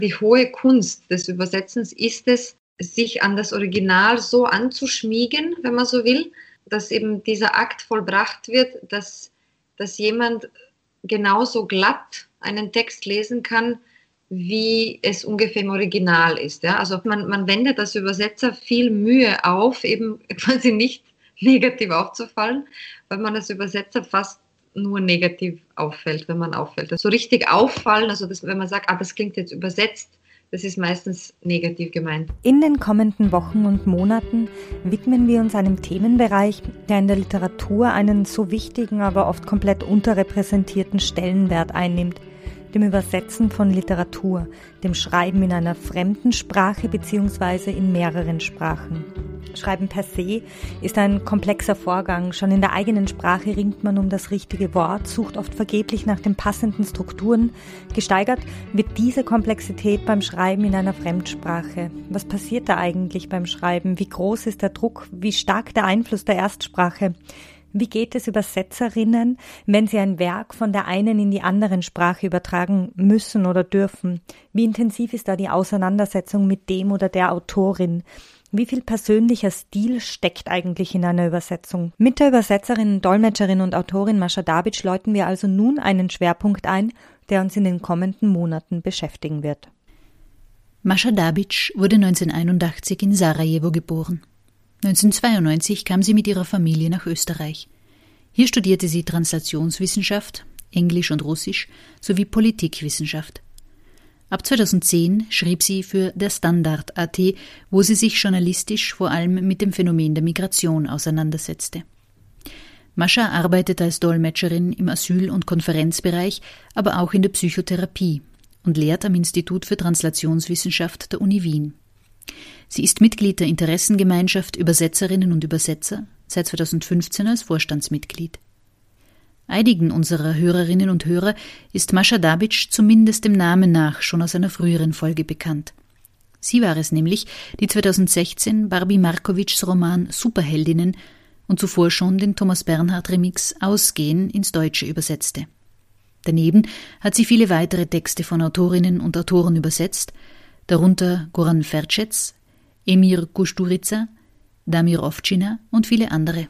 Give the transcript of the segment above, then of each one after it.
Die hohe Kunst des Übersetzens ist es, sich an das Original so anzuschmiegen, wenn man so will, dass eben dieser Akt vollbracht wird, dass jemand genauso glatt einen Text lesen kann, wie es ungefähr im Original ist. Ja? Also man wendet als Übersetzer viel Mühe auf, eben quasi nicht negativ aufzufallen, weil man als Übersetzer fast nur negativ auffällt, wenn man auffällt. So richtig auffallen, also wenn man sagt, das klingt jetzt übersetzt, das ist meistens negativ gemeint. In den kommenden Wochen und Monaten widmen wir uns einem Themenbereich, der in der Literatur einen so wichtigen, aber oft komplett unterrepräsentierten Stellenwert einnimmt: dem Übersetzen von Literatur, dem Schreiben in einer fremden Sprache bzw. in mehreren Sprachen. Schreiben per se ist ein komplexer Vorgang. Schon in der eigenen Sprache ringt man um das richtige Wort, sucht oft vergeblich nach den passenden Strukturen. Gesteigert wird diese Komplexität beim Schreiben in einer Fremdsprache. Was passiert da eigentlich beim Schreiben? Wie groß ist der Druck? Wie stark der Einfluss der Erstsprache? Wie geht es Übersetzerinnen, wenn sie ein Werk von der einen in die anderen Sprache übertragen müssen oder dürfen? Wie intensiv ist da die Auseinandersetzung mit dem oder der Autorin? Wie viel persönlicher Stil steckt eigentlich in einer Übersetzung? Mit der Übersetzerin, Dolmetscherin und Autorin Mascha Dabic läuten wir also nun einen Schwerpunkt ein, der uns in den kommenden Monaten beschäftigen wird. Mascha Dabic wurde 1981 in Sarajevo geboren. 1992 kam sie mit ihrer Familie nach Österreich. Hier studierte sie Translationswissenschaft, Englisch und Russisch sowie Politikwissenschaft. Ab 2010 schrieb sie für Der Standard.at, wo sie sich journalistisch vor allem mit dem Phänomen der Migration auseinandersetzte. Mascha arbeitet als Dolmetscherin im Asyl- und Konferenzbereich, aber auch in der Psychotherapie und lehrt am Institut für Translationswissenschaft der Uni Wien. Sie ist Mitglied der Interessengemeinschaft Übersetzerinnen und Übersetzer, seit 2015 als Vorstandsmitglied. Einigen unserer Hörerinnen und Hörer ist Mascha Dabic zumindest dem Namen nach schon aus einer früheren Folge bekannt. Sie war es nämlich, die 2016 Barbie Markowitschs Roman Superheldinnen und zuvor schon den Thomas Bernhard-Remix Ausgehen ins Deutsche übersetzte. Daneben hat sie viele weitere Texte von Autorinnen und Autoren übersetzt, darunter Goran Ferčec, Emir Kusturica, Damir Ovčina und viele andere.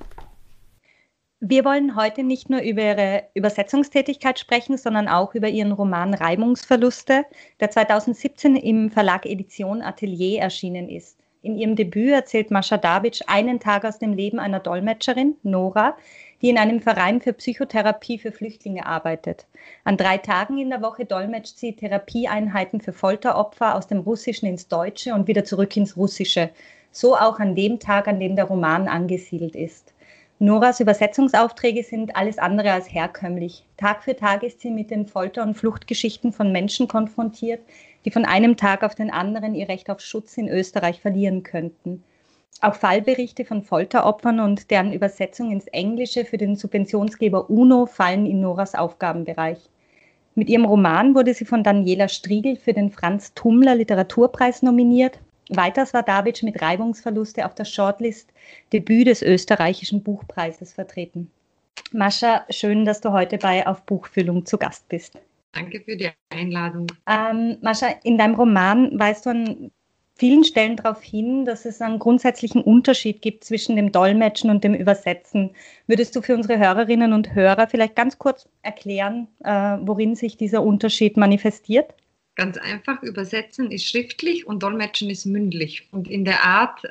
Wir wollen heute nicht nur über ihre Übersetzungstätigkeit sprechen, sondern auch über ihren Roman Reibungsverluste, der 2017 im Verlag Edition Atelier erschienen ist. In ihrem Debüt erzählt Mascha Dabic einen Tag aus dem Leben einer Dolmetscherin, Nora, die in einem Verein für Psychotherapie für Flüchtlinge arbeitet. An 3 Tagen in der Woche dolmetscht sie Therapieeinheiten für Folteropfer aus dem Russischen ins Deutsche und wieder zurück ins Russische. So auch an dem Tag, an dem der Roman angesiedelt ist. Noras Übersetzungsaufträge sind alles andere als herkömmlich. Tag für Tag ist sie mit den Folter- und Fluchtgeschichten von Menschen konfrontiert, die von einem Tag auf den anderen ihr Recht auf Schutz in Österreich verlieren könnten. Auch Fallberichte von Folteropfern und deren Übersetzung ins Englische für den Subventionsgeber UNO fallen in Noras Aufgabenbereich. Mit ihrem Roman wurde sie von Daniela Striegel für den Franz Tummler Literaturpreis nominiert. Weiters war Dabic mit Reibungsverluste auf der Shortlist Debüt des österreichischen Buchpreises vertreten. Mascha, schön, dass du heute bei Auf Buchfüllung zu Gast bist. Danke für die Einladung. Mascha, in deinem Roman weist du an vielen Stellen darauf hin, dass es einen grundsätzlichen Unterschied gibt zwischen dem Dolmetschen und dem Übersetzen. Würdest du für unsere Hörerinnen und Hörer vielleicht ganz kurz erklären, worin sich dieser Unterschied manifestiert? Ganz einfach, Übersetzen ist schriftlich und Dolmetschen ist mündlich. Und in der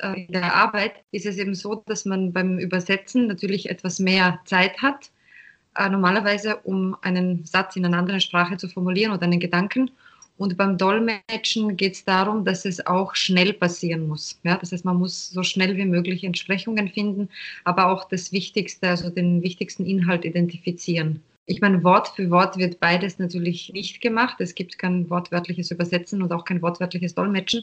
Arbeit ist es eben so, dass man beim Übersetzen natürlich etwas mehr Zeit hat, normalerweise um einen Satz in einer anderen Sprache zu formulieren oder einen Gedanken. Und beim Dolmetschen geht es darum, dass es auch schnell passieren muss. Ja? Das heißt, man muss so schnell wie möglich Entsprechungen finden, aber auch das Wichtigste, also den wichtigsten Inhalt identifizieren. Ich meine, Wort für Wort wird beides natürlich nicht gemacht. Es gibt kein wortwörtliches Übersetzen und auch kein wortwörtliches Dolmetschen.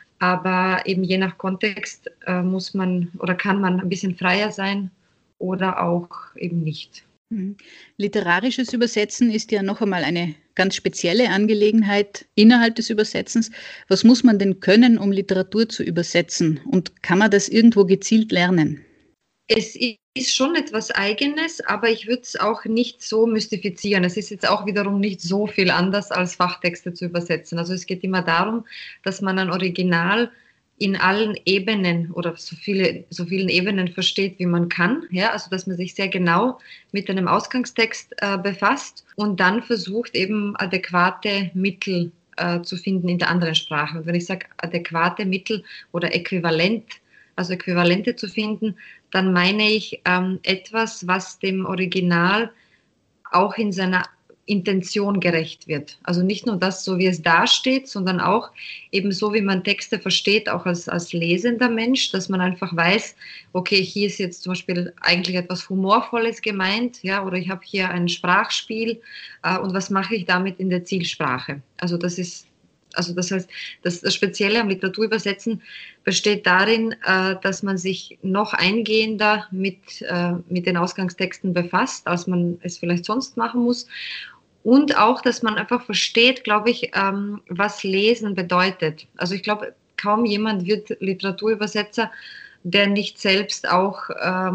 Aber eben je nach Kontext muss man oder kann man ein bisschen freier sein oder auch eben nicht. Literarisches Übersetzen ist ja noch einmal eine ganz spezielle Angelegenheit innerhalb des Übersetzens. Was muss man denn können, um Literatur zu übersetzen? Und kann man das irgendwo gezielt lernen? Es ist schon etwas Eigenes, aber ich würde es auch nicht so mystifizieren. Es ist jetzt auch wiederum nicht so viel anders als Fachtexte zu übersetzen. Also es geht immer darum, dass man ein Original in allen Ebenen oder so vielen Ebenen versteht, wie man kann. Ja, also dass man sich sehr genau mit einem Ausgangstext befasst und dann versucht eben adäquate Mittel zu finden in der anderen Sprache. Und wenn ich sage adäquate Mittel oder Äquivalent, also Äquivalente zu finden, dann meine ich etwas, was dem Original auch in seiner Intention gerecht wird. Also nicht nur das, so wie es dasteht, sondern auch eben so, wie man Texte versteht, auch als lesender Mensch, dass man einfach weiß, okay, hier ist jetzt zum Beispiel eigentlich etwas Humorvolles gemeint, ja, oder ich habe hier ein Sprachspiel und was mache ich damit in der Zielsprache? Das heißt, das Spezielle am Literaturübersetzen besteht darin, dass man sich noch eingehender mit den Ausgangstexten befasst, als man es vielleicht sonst machen muss. Und auch, dass man einfach versteht, glaube ich, was Lesen bedeutet. Also ich glaube, kaum jemand wird Literaturübersetzer, der nicht selbst auch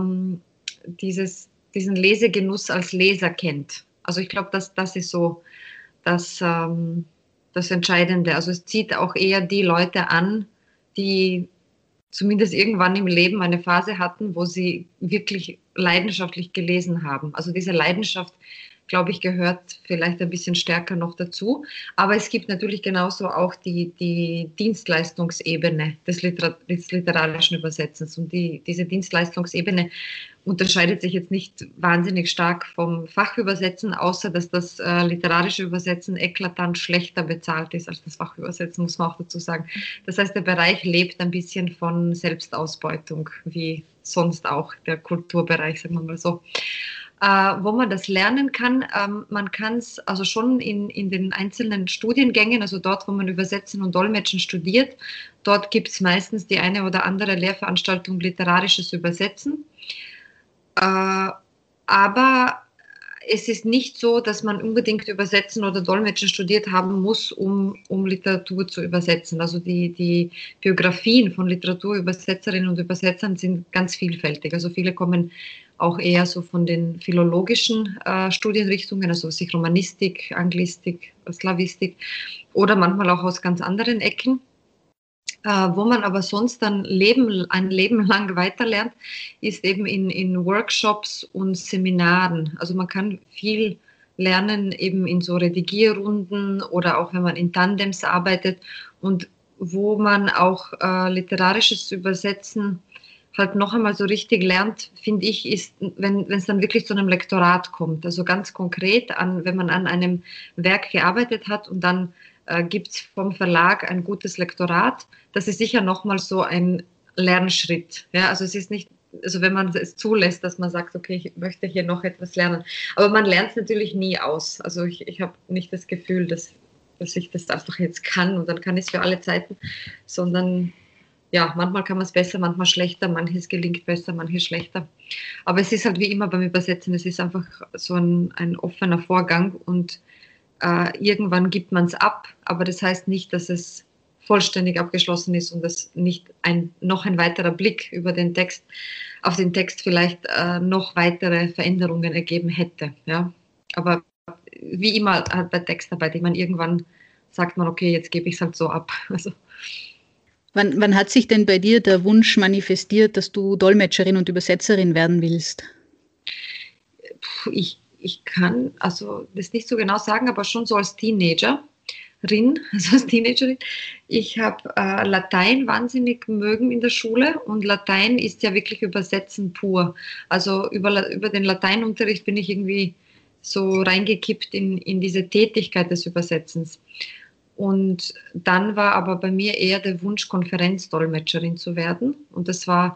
diesen Lesegenuss als Leser kennt. Also ich glaube, das ist so das Entscheidende. Also es zieht auch eher die Leute an, die zumindest irgendwann im Leben eine Phase hatten, wo sie wirklich leidenschaftlich gelesen haben. Also diese Leidenschaft, glaube ich, gehört vielleicht ein bisschen stärker noch dazu. Aber es gibt natürlich genauso auch die Dienstleistungsebene des literarischen Übersetzens. Und diese Dienstleistungsebene unterscheidet sich jetzt nicht wahnsinnig stark vom Fachübersetzen, außer dass das literarische Übersetzen eklatant schlechter bezahlt ist als das Fachübersetzen, muss man auch dazu sagen. Das heißt, der Bereich lebt ein bisschen von Selbstausbeutung, wie sonst auch der Kulturbereich, sagen wir mal so. Wo man das lernen kann, man kann es also schon in den einzelnen Studiengängen, also dort, wo man Übersetzen und Dolmetschen studiert, dort gibt es meistens die eine oder andere Lehrveranstaltung literarisches Übersetzen. Aber es ist nicht so, dass man unbedingt Übersetzen oder Dolmetschen studiert haben muss, um Literatur zu übersetzen. Also die Biografien von Literaturübersetzerinnen und Übersetzern sind ganz vielfältig. Also viele kommen auch eher so von den philologischen Studienrichtungen, also sich Romanistik, Anglistik, Slavistik oder manchmal auch aus ganz anderen Ecken. Wo man aber sonst dann ein Leben lang weiterlernt, ist eben in Workshops und Seminaren. Also man kann viel lernen eben in so Redigierrunden oder auch wenn man in Tandems arbeitet und wo man auch literarisches Übersetzen halt noch einmal so richtig lernt, finde ich, ist, wenn es dann wirklich zu einem Lektorat kommt. Also ganz konkret, wenn man an einem Werk gearbeitet hat und dann gibt es vom Verlag ein gutes Lektorat. Das ist sicher nochmal so ein Lernschritt. Ja, also es ist nicht, also wenn man es zulässt, dass man sagt, okay, ich möchte hier noch etwas lernen. Aber man lernt es natürlich nie aus. Also ich habe nicht das Gefühl, dass ich das einfach jetzt kann und dann kann ich es für alle Zeiten, sondern ja, manchmal kann man es besser, manchmal schlechter, manches gelingt besser, manches schlechter. Aber es ist halt wie immer beim Übersetzen, es ist einfach so ein offener Vorgang und irgendwann gibt man es ab, aber das heißt nicht, dass es vollständig abgeschlossen ist und dass nicht noch ein weiterer Blick auf den Text vielleicht noch weitere Veränderungen ergeben hätte. Ja? Aber wie immer bei Textarbeit, ich meine, irgendwann sagt man, okay, jetzt gebe ich es halt so ab. Also. Wann hat sich denn bei dir der Wunsch manifestiert, dass du Dolmetscherin und Übersetzerin werden willst? Ich kann also das nicht so genau sagen, aber schon so als Teenagerin. Ich habe Latein wahnsinnig mögen in der Schule und Latein ist ja wirklich Übersetzen pur. Also über den Lateinunterricht bin ich irgendwie so reingekippt in diese Tätigkeit des Übersetzens. Und dann war aber bei mir eher der Wunsch, Konferenzdolmetscherin zu werden. Und das war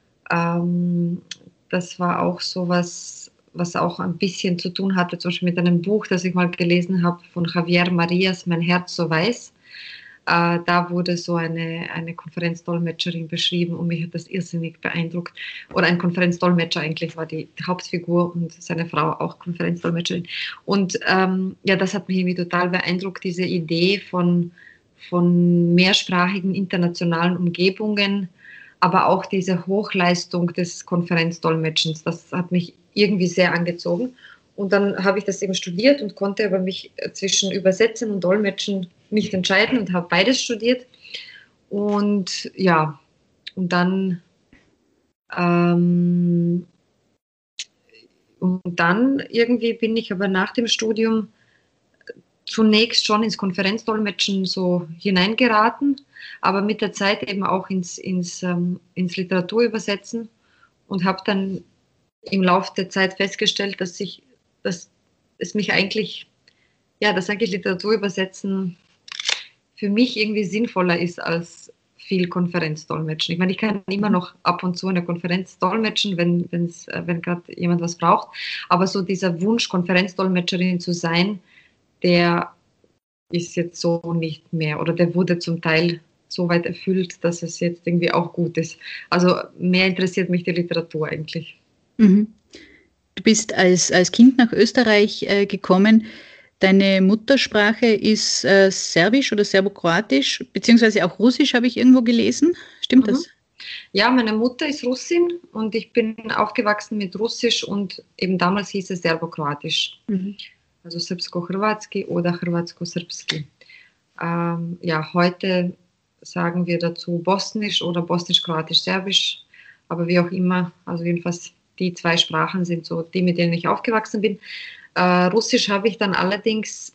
auch sowas, was auch ein bisschen zu tun hatte, zum Beispiel mit einem Buch, das ich mal gelesen habe von Javier Marias, Mein Herz so weiß. Da wurde so eine Konferenzdolmetscherin beschrieben und mich hat das irrsinnig beeindruckt. Oder ein Konferenzdolmetscher eigentlich war die Hauptfigur und seine Frau auch Konferenzdolmetscherin. Und das hat mich irgendwie total beeindruckt, diese Idee von mehrsprachigen internationalen Umgebungen, aber auch diese Hochleistung des Konferenzdolmetschens, das hat mich irgendwie sehr angezogen. Und dann habe ich das eben studiert und konnte aber mich zwischen Übersetzen und Dolmetschen nicht entscheiden und habe beides studiert. Und ja, und dann irgendwie bin ich aber nach dem Studium zunächst schon ins Konferenzdolmetschen so hineingeraten, aber mit der Zeit eben auch ins Literaturübersetzen und habe dann im Laufe der Zeit festgestellt, dass es mich eigentlich, ja, dass eigentlich Literaturübersetzen für mich irgendwie sinnvoller ist als viel Konferenzdolmetschen. Ich meine, ich kann immer noch ab und zu eine Konferenz dolmetschen, wenn gerade jemand was braucht, aber so dieser Wunsch, Konferenzdolmetscherin zu sein, der ist jetzt so nicht mehr oder der wurde zum Teil so weit erfüllt, dass es jetzt irgendwie auch gut ist. Also mehr interessiert mich die Literatur eigentlich. Mhm. Du bist als Kind nach Österreich gekommen. Deine Muttersprache ist Serbisch oder Serbokroatisch, beziehungsweise auch Russisch, habe ich irgendwo gelesen. Stimmt das? Ja, meine Mutter ist Russin und ich bin aufgewachsen mit Russisch und eben damals hieß es Serbokroatisch. Also Srpsko-Hrvatski oder Hrvatsko-Srpski. Ja, heute sagen wir dazu Bosnisch oder Bosnisch-Kroatisch-Serbisch, aber wie auch immer, also jedenfalls die zwei Sprachen sind so die, mit denen ich aufgewachsen bin. Russisch habe ich dann allerdings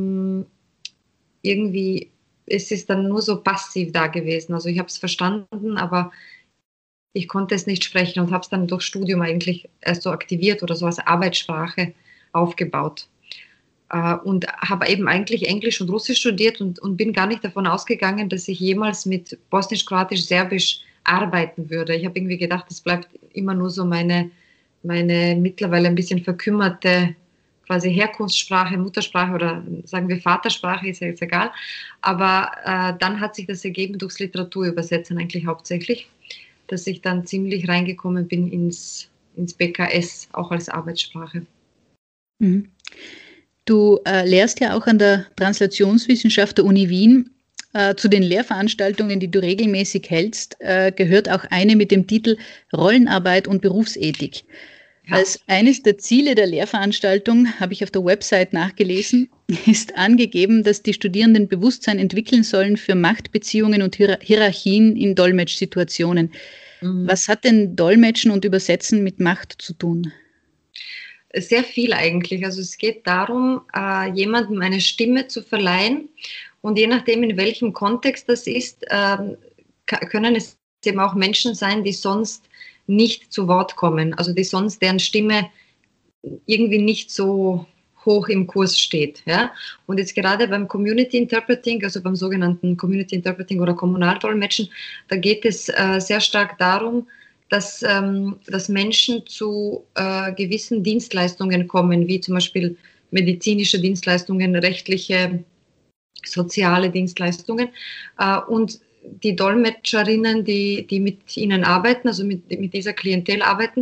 irgendwie, es ist dann nur so passiv da gewesen. Also ich habe es verstanden, aber ich konnte es nicht sprechen und habe es dann durch Studium eigentlich erst so aktiviert oder so als Arbeitssprache aufgebaut. Und habe eben eigentlich Englisch und Russisch studiert und bin gar nicht davon ausgegangen, dass ich jemals mit Bosnisch, Kroatisch, Serbisch arbeiten würde. Ich habe irgendwie gedacht, es bleibt immer nur so meine mittlerweile ein bisschen verkümmerte quasi Herkunftssprache, Muttersprache oder sagen wir Vatersprache, ist ja jetzt egal. Aber dann hat sich das ergeben durchs Literaturübersetzen eigentlich hauptsächlich, dass ich dann ziemlich reingekommen bin ins BKS, auch als Arbeitssprache. Mhm. Du lehrst ja auch an der Translationswissenschaft der Uni Wien. Zu den Lehrveranstaltungen, die du regelmäßig hältst, gehört auch eine mit dem Titel Rollenarbeit und Berufsethik. Ja. Als eines der Ziele der Lehrveranstaltung, habe ich auf der Website nachgelesen, ist angegeben, dass die Studierenden Bewusstsein entwickeln sollen für Machtbeziehungen und Hierarchien in Dolmetschsituationen. Was hat denn Dolmetschen und Übersetzen mit Macht zu tun? Sehr viel eigentlich. Also es geht darum, jemandem eine Stimme zu verleihen und je nachdem, in welchem Kontext das ist, können es eben auch Menschen sein, die sonst nicht zu Wort kommen, also die sonst deren Stimme irgendwie nicht so hoch im Kurs steht. Ja? Und jetzt gerade beim Community Interpreting, also beim sogenannten Community Interpreting oder Kommunaldolmetschen, da geht es sehr stark darum, dass Menschen zu gewissen Dienstleistungen kommen, wie zum Beispiel medizinische Dienstleistungen, rechtliche, soziale Dienstleistungen. Und die Dolmetscherinnen, die mit ihnen arbeiten, also mit dieser Klientel arbeiten,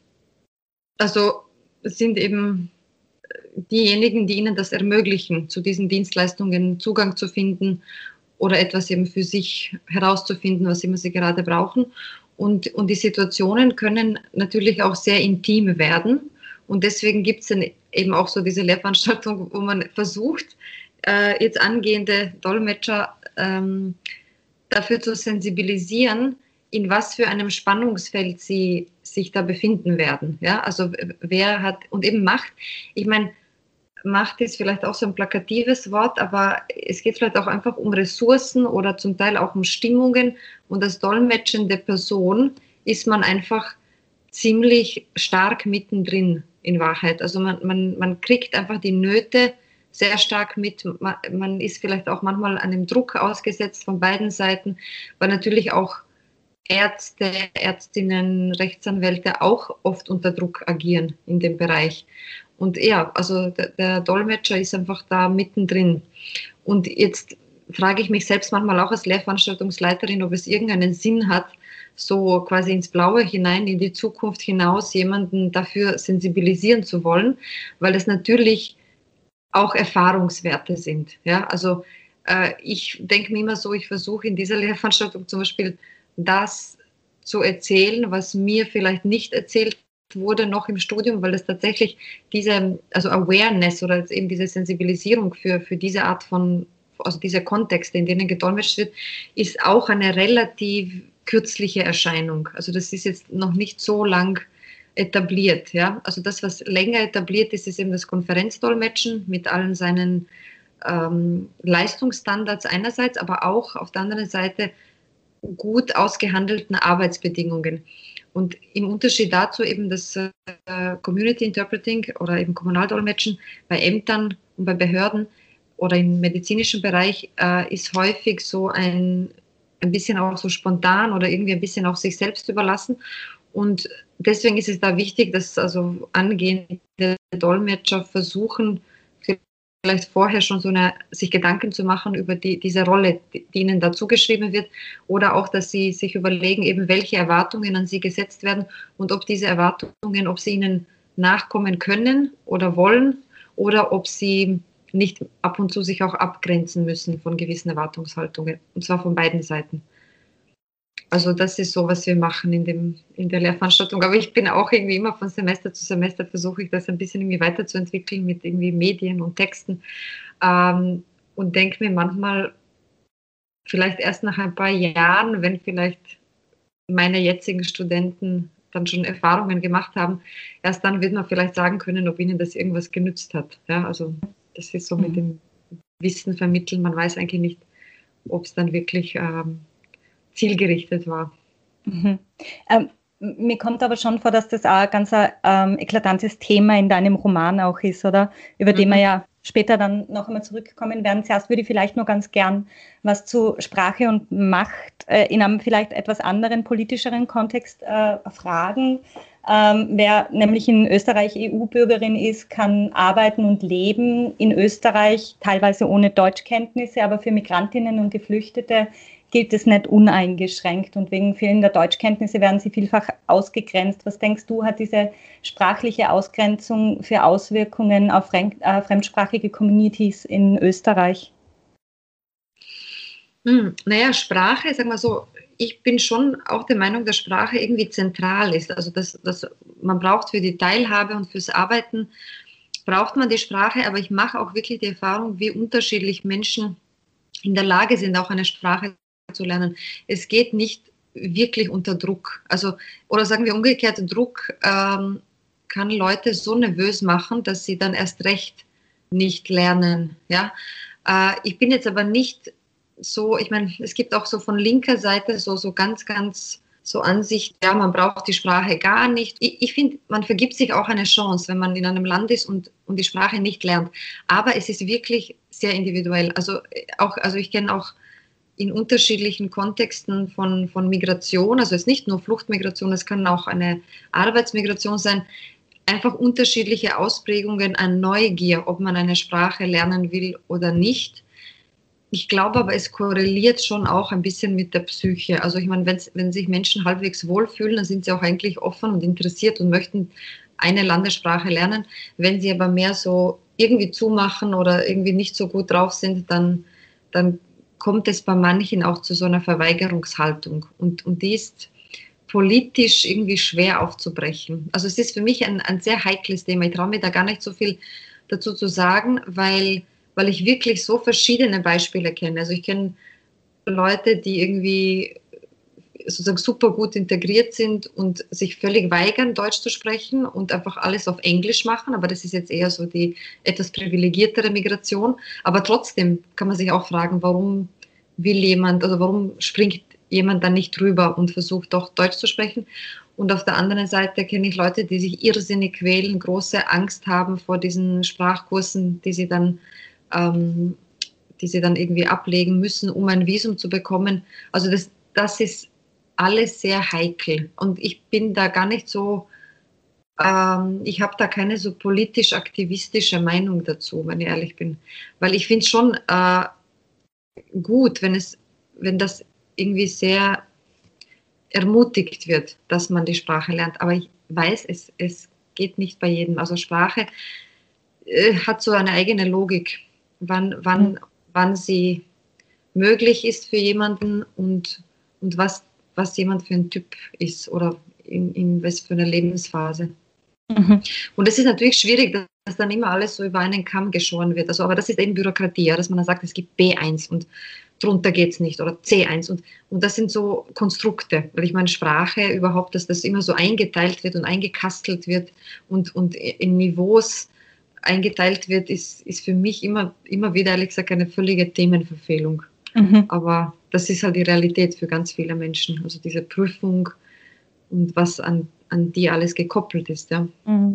also sind eben diejenigen, die ihnen das ermöglichen, zu diesen Dienstleistungen Zugang zu finden oder etwas eben für sich herauszufinden, was immer sie gerade brauchen. Und die Situationen können natürlich auch sehr intim werden. Und deswegen gibt es dann eben auch so diese Lehrveranstaltung, wo man versucht, jetzt angehende Dolmetscher dafür zu sensibilisieren, in was für einem Spannungsfeld sie sich da befinden werden. Ja? Also wer hat, und eben Macht, ich meine, Macht ist vielleicht auch so ein plakatives Wort, aber es geht vielleicht auch einfach um Ressourcen oder zum Teil auch um Stimmungen. Und als dolmetschende Person ist man einfach ziemlich stark mittendrin in Wahrheit. Also man kriegt einfach die Nöte sehr stark mit. Man ist vielleicht auch manchmal einem Druck ausgesetzt von beiden Seiten, weil natürlich auch Ärzte, Ärztinnen, Rechtsanwälte auch oft unter Druck agieren in dem Bereich. Und ja, also der Dolmetscher ist einfach da mittendrin. Und jetzt frage ich mich selbst manchmal auch als Lehrveranstaltungsleiterin, ob es irgendeinen Sinn hat, so quasi ins Blaue hinein, in die Zukunft hinaus, jemanden dafür sensibilisieren zu wollen, weil es natürlich auch Erfahrungswerte sind. Ja? Also ich denke mir immer so, ich versuche in dieser Lehrveranstaltung zum Beispiel das zu erzählen, was mir vielleicht nicht erzählt wurde noch im Studium, weil das tatsächlich also Awareness oder eben diese Sensibilisierung für diese Art von, also diese Kontexte, in denen gedolmetscht wird, ist auch eine relativ kürzliche Erscheinung. Also das ist jetzt noch nicht so lang etabliert. Ja? Also das, was länger etabliert ist, ist eben das Konferenzdolmetschen mit allen seinen Leistungsstandards einerseits, aber auch auf der anderen Seite gut ausgehandelten Arbeitsbedingungen. Und im Unterschied dazu eben das Community Interpreting oder eben Kommunaldolmetschen bei Ämtern und bei Behörden oder im medizinischen Bereich ist häufig so ein bisschen auch so spontan oder irgendwie ein bisschen auch sich selbst überlassen. Und deswegen ist es da wichtig, dass also angehende Dolmetscher versuchen, vielleicht vorher schon sich Gedanken zu machen über diese Rolle, die ihnen da zugeschrieben wird, oder auch, dass sie sich überlegen, eben welche Erwartungen an sie gesetzt werden und ob diese Erwartungen, ob sie ihnen nachkommen können oder wollen oder ob sie nicht ab und zu sich auch abgrenzen müssen von gewissen Erwartungshaltungen, und zwar von beiden Seiten. Also das ist so, was wir machen in der Lehrveranstaltung. Aber ich bin auch irgendwie immer von Semester zu Semester, versuche ich das ein bisschen irgendwie weiterzuentwickeln mit irgendwie Medien und Texten und denke mir manchmal, vielleicht erst nach ein paar Jahren, wenn vielleicht meine jetzigen Studenten dann schon Erfahrungen gemacht haben, erst dann wird man vielleicht sagen können, ob ihnen das irgendwas genützt hat. Ja, also das ist so mit dem Wissen vermitteln. Man weiß eigentlich nicht, ob es dann wirklich zielgerichtet war. Mir kommt aber schon vor, dass das auch ein ganz eklatantes Thema in deinem Roman auch ist, oder? Über den wir ja später dann noch einmal zurückkommen werden. Zuerst würde ich vielleicht nur ganz gern was zu Sprache und Macht in einem vielleicht etwas anderen, politischeren Kontext fragen. Wer nämlich in Österreich EU-Bürgerin ist, kann arbeiten und leben in Österreich, teilweise ohne Deutschkenntnisse, aber für Migrantinnen und Geflüchtete gilt es nicht uneingeschränkt und wegen fehlender Deutschkenntnisse werden sie vielfach ausgegrenzt. Was denkst du, hat diese sprachliche Ausgrenzung für Auswirkungen auf fremdsprachige Communities in Österreich? Naja, Sprache, sag mal so, ich bin schon auch der Meinung, dass Sprache irgendwie zentral ist. Also dass man braucht für die Teilhabe und fürs Arbeiten, braucht man die Sprache, aber ich mache auch wirklich die Erfahrung, wie unterschiedlich Menschen in der Lage sind, auch eine Sprache zu lernen. Es geht nicht wirklich unter Druck. Also, oder sagen wir umgekehrt, Druck kann Leute so nervös machen, dass sie dann erst recht nicht lernen. Ja? Ich bin jetzt aber nicht so, ich meine, es gibt auch so von linker Seite so ganz so Ansicht, ja, man braucht die Sprache gar nicht. Ich finde, man vergibt sich auch eine Chance, wenn man in einem Land ist und die Sprache nicht lernt. Aber es ist wirklich sehr individuell. Also ich kenne auch in unterschiedlichen Kontexten von Migration, also es ist nicht nur Fluchtmigration, es kann auch eine Arbeitsmigration sein, einfach unterschiedliche Ausprägungen an Neugier, ob man eine Sprache lernen will oder nicht. Ich glaube aber, es korreliert schon auch ein bisschen mit der Psyche. Also ich meine, wenn sich Menschen halbwegs wohlfühlen, dann sind sie auch eigentlich offen und interessiert und möchten eine Landessprache lernen. Wenn sie aber mehr so irgendwie zumachen oder irgendwie nicht so gut drauf sind, dann kommt es bei manchen auch zu so einer Verweigerungshaltung. Und die ist politisch irgendwie schwer aufzubrechen. Also es ist für mich ein sehr heikles Thema. Ich traue mir da gar nicht so viel dazu zu sagen, weil ich wirklich so verschiedene Beispiele kenne. Also ich kenne Leute, die irgendwie sozusagen super gut integriert sind und sich völlig weigern, Deutsch zu sprechen und einfach alles auf Englisch machen. Aber das ist jetzt eher so die etwas privilegiertere Migration. Aber trotzdem kann man sich auch fragen, warum springt jemand dann nicht drüber und versucht doch Deutsch zu sprechen. Und auf der anderen Seite kenne ich Leute, die sich irrsinnig quälen, große Angst haben vor diesen Sprachkursen, die sie dann irgendwie ablegen müssen, um ein Visum zu bekommen. Also das ist alles sehr heikel. Und ich bin da gar nicht so, ich habe da keine so politisch-aktivistische Meinung dazu, wenn ich ehrlich bin. Weil ich finde es schon gut, wenn das irgendwie sehr ermutigt wird, dass man die Sprache lernt. Aber ich weiß, es geht nicht bei jedem. Also Sprache hat so eine eigene Logik, wann sie möglich ist für jemanden und was was jemand für ein Typ ist oder in was für einer Lebensphase. Und es ist natürlich schwierig, dass dann immer alles so über einen Kamm geschoren wird. Also, aber das ist eben Bürokratie, ja, dass man dann sagt, es gibt B1 und drunter geht es nicht oder C1. Und das sind so Konstrukte, weil ich meine, Sprache überhaupt, dass das immer so eingeteilt wird und eingekastelt wird und in Niveaus eingeteilt wird, ist für mich immer wieder, ehrlich gesagt, eine völlige Themenverfehlung. Aber das ist halt die Realität für ganz viele Menschen. Also diese Prüfung und was an die alles gekoppelt ist. Ja.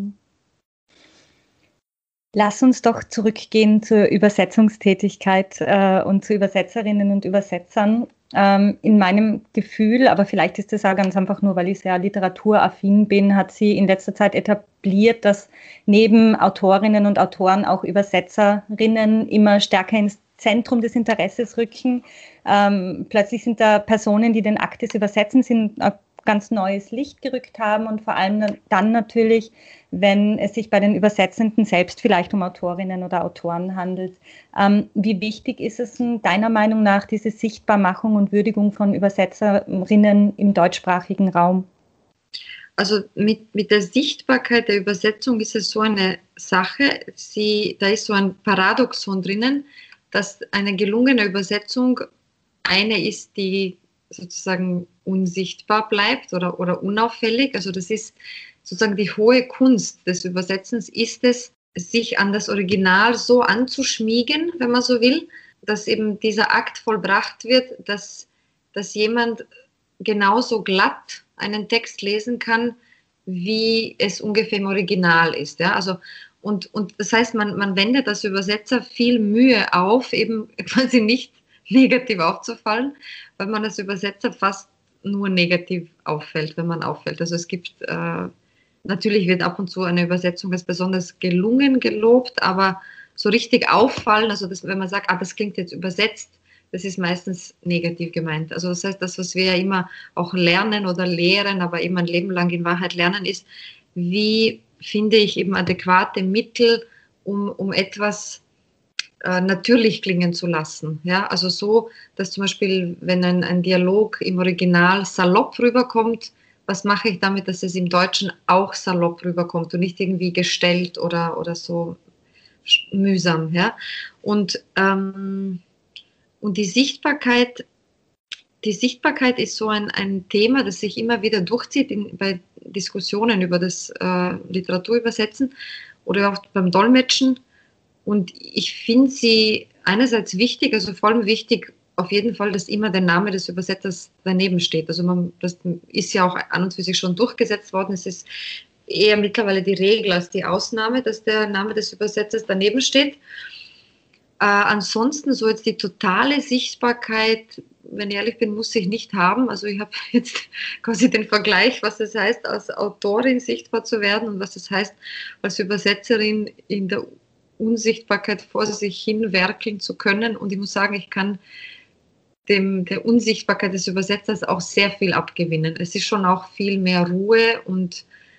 Lass uns doch zurückgehen zur Übersetzungstätigkeit und zu Übersetzerinnen und Übersetzern. In meinem Gefühl, aber vielleicht ist das auch ganz einfach nur, weil ich sehr literaturaffin bin, hat sie in letzter Zeit etabliert, dass neben Autorinnen und Autoren auch Übersetzerinnen immer stärker ins Zentrum des Interesses rücken. Plötzlich sind da Personen, die den Akt des Übersetzens in ein ganz neues Licht gerückt haben und vor allem dann natürlich, wenn es sich bei den Übersetzenden selbst vielleicht um Autorinnen oder Autoren handelt. Wie wichtig ist es deiner Meinung nach, diese Sichtbarmachung und Würdigung von Übersetzerinnen im deutschsprachigen Raum? Also mit der Sichtbarkeit der Übersetzung ist es so eine Sache, da ist so ein Paradoxon drinnen, dass eine gelungene Übersetzung eine ist, die sozusagen unsichtbar bleibt oder unauffällig. Also das ist sozusagen die hohe Kunst des Übersetzens, ist es, sich an das Original so anzuschmiegen, wenn man so will, dass eben dieser Akt vollbracht wird, dass jemand genauso glatt einen Text lesen kann, wie es ungefähr im Original ist. Ja? Also und das heißt, man wendet als Übersetzer viel Mühe auf, eben quasi nicht negativ aufzufallen, weil man als Übersetzer fast nur negativ auffällt, wenn man auffällt. Also es gibt, natürlich wird ab und zu eine Übersetzung als besonders gelungen gelobt, aber so richtig auffallen, also wenn man sagt, das klingt jetzt übersetzt, das ist meistens negativ gemeint. Also das heißt, das, was wir ja immer auch lernen oder lehren, aber eben ein Leben lang in Wahrheit lernen, ist, wie finde ich eben adäquate Mittel, um etwas natürlich klingen zu lassen. Ja? Also so, dass zum Beispiel, wenn ein Dialog im Original salopp rüberkommt, was mache ich damit, dass es im Deutschen auch salopp rüberkommt und nicht irgendwie gestellt oder so mühsam. Ja? Und die Sichtbarkeit ist so ein Thema, das sich immer wieder durchzieht bei Diskussionen über das Literaturübersetzen oder auch beim Dolmetschen. Und ich finde sie einerseits wichtig, also vor allem wichtig auf jeden Fall, dass immer der Name des Übersetzers daneben steht. Also das ist ja auch an und für sich schon durchgesetzt worden. Es ist eher mittlerweile die Regel als die Ausnahme, dass der Name des Übersetzers daneben steht. Ansonsten so jetzt die totale Sichtbarkeit, wenn ich ehrlich bin, muss ich nicht haben. Also ich habe jetzt quasi den Vergleich, was es heißt, als Autorin sichtbar zu werden und was es heißt, als Übersetzerin in der Unsichtbarkeit vor sich hin werkeln zu können. Und ich muss sagen, ich kann der Unsichtbarkeit des Übersetzers auch sehr viel abgewinnen. Es ist schon auch viel mehr Ruhe und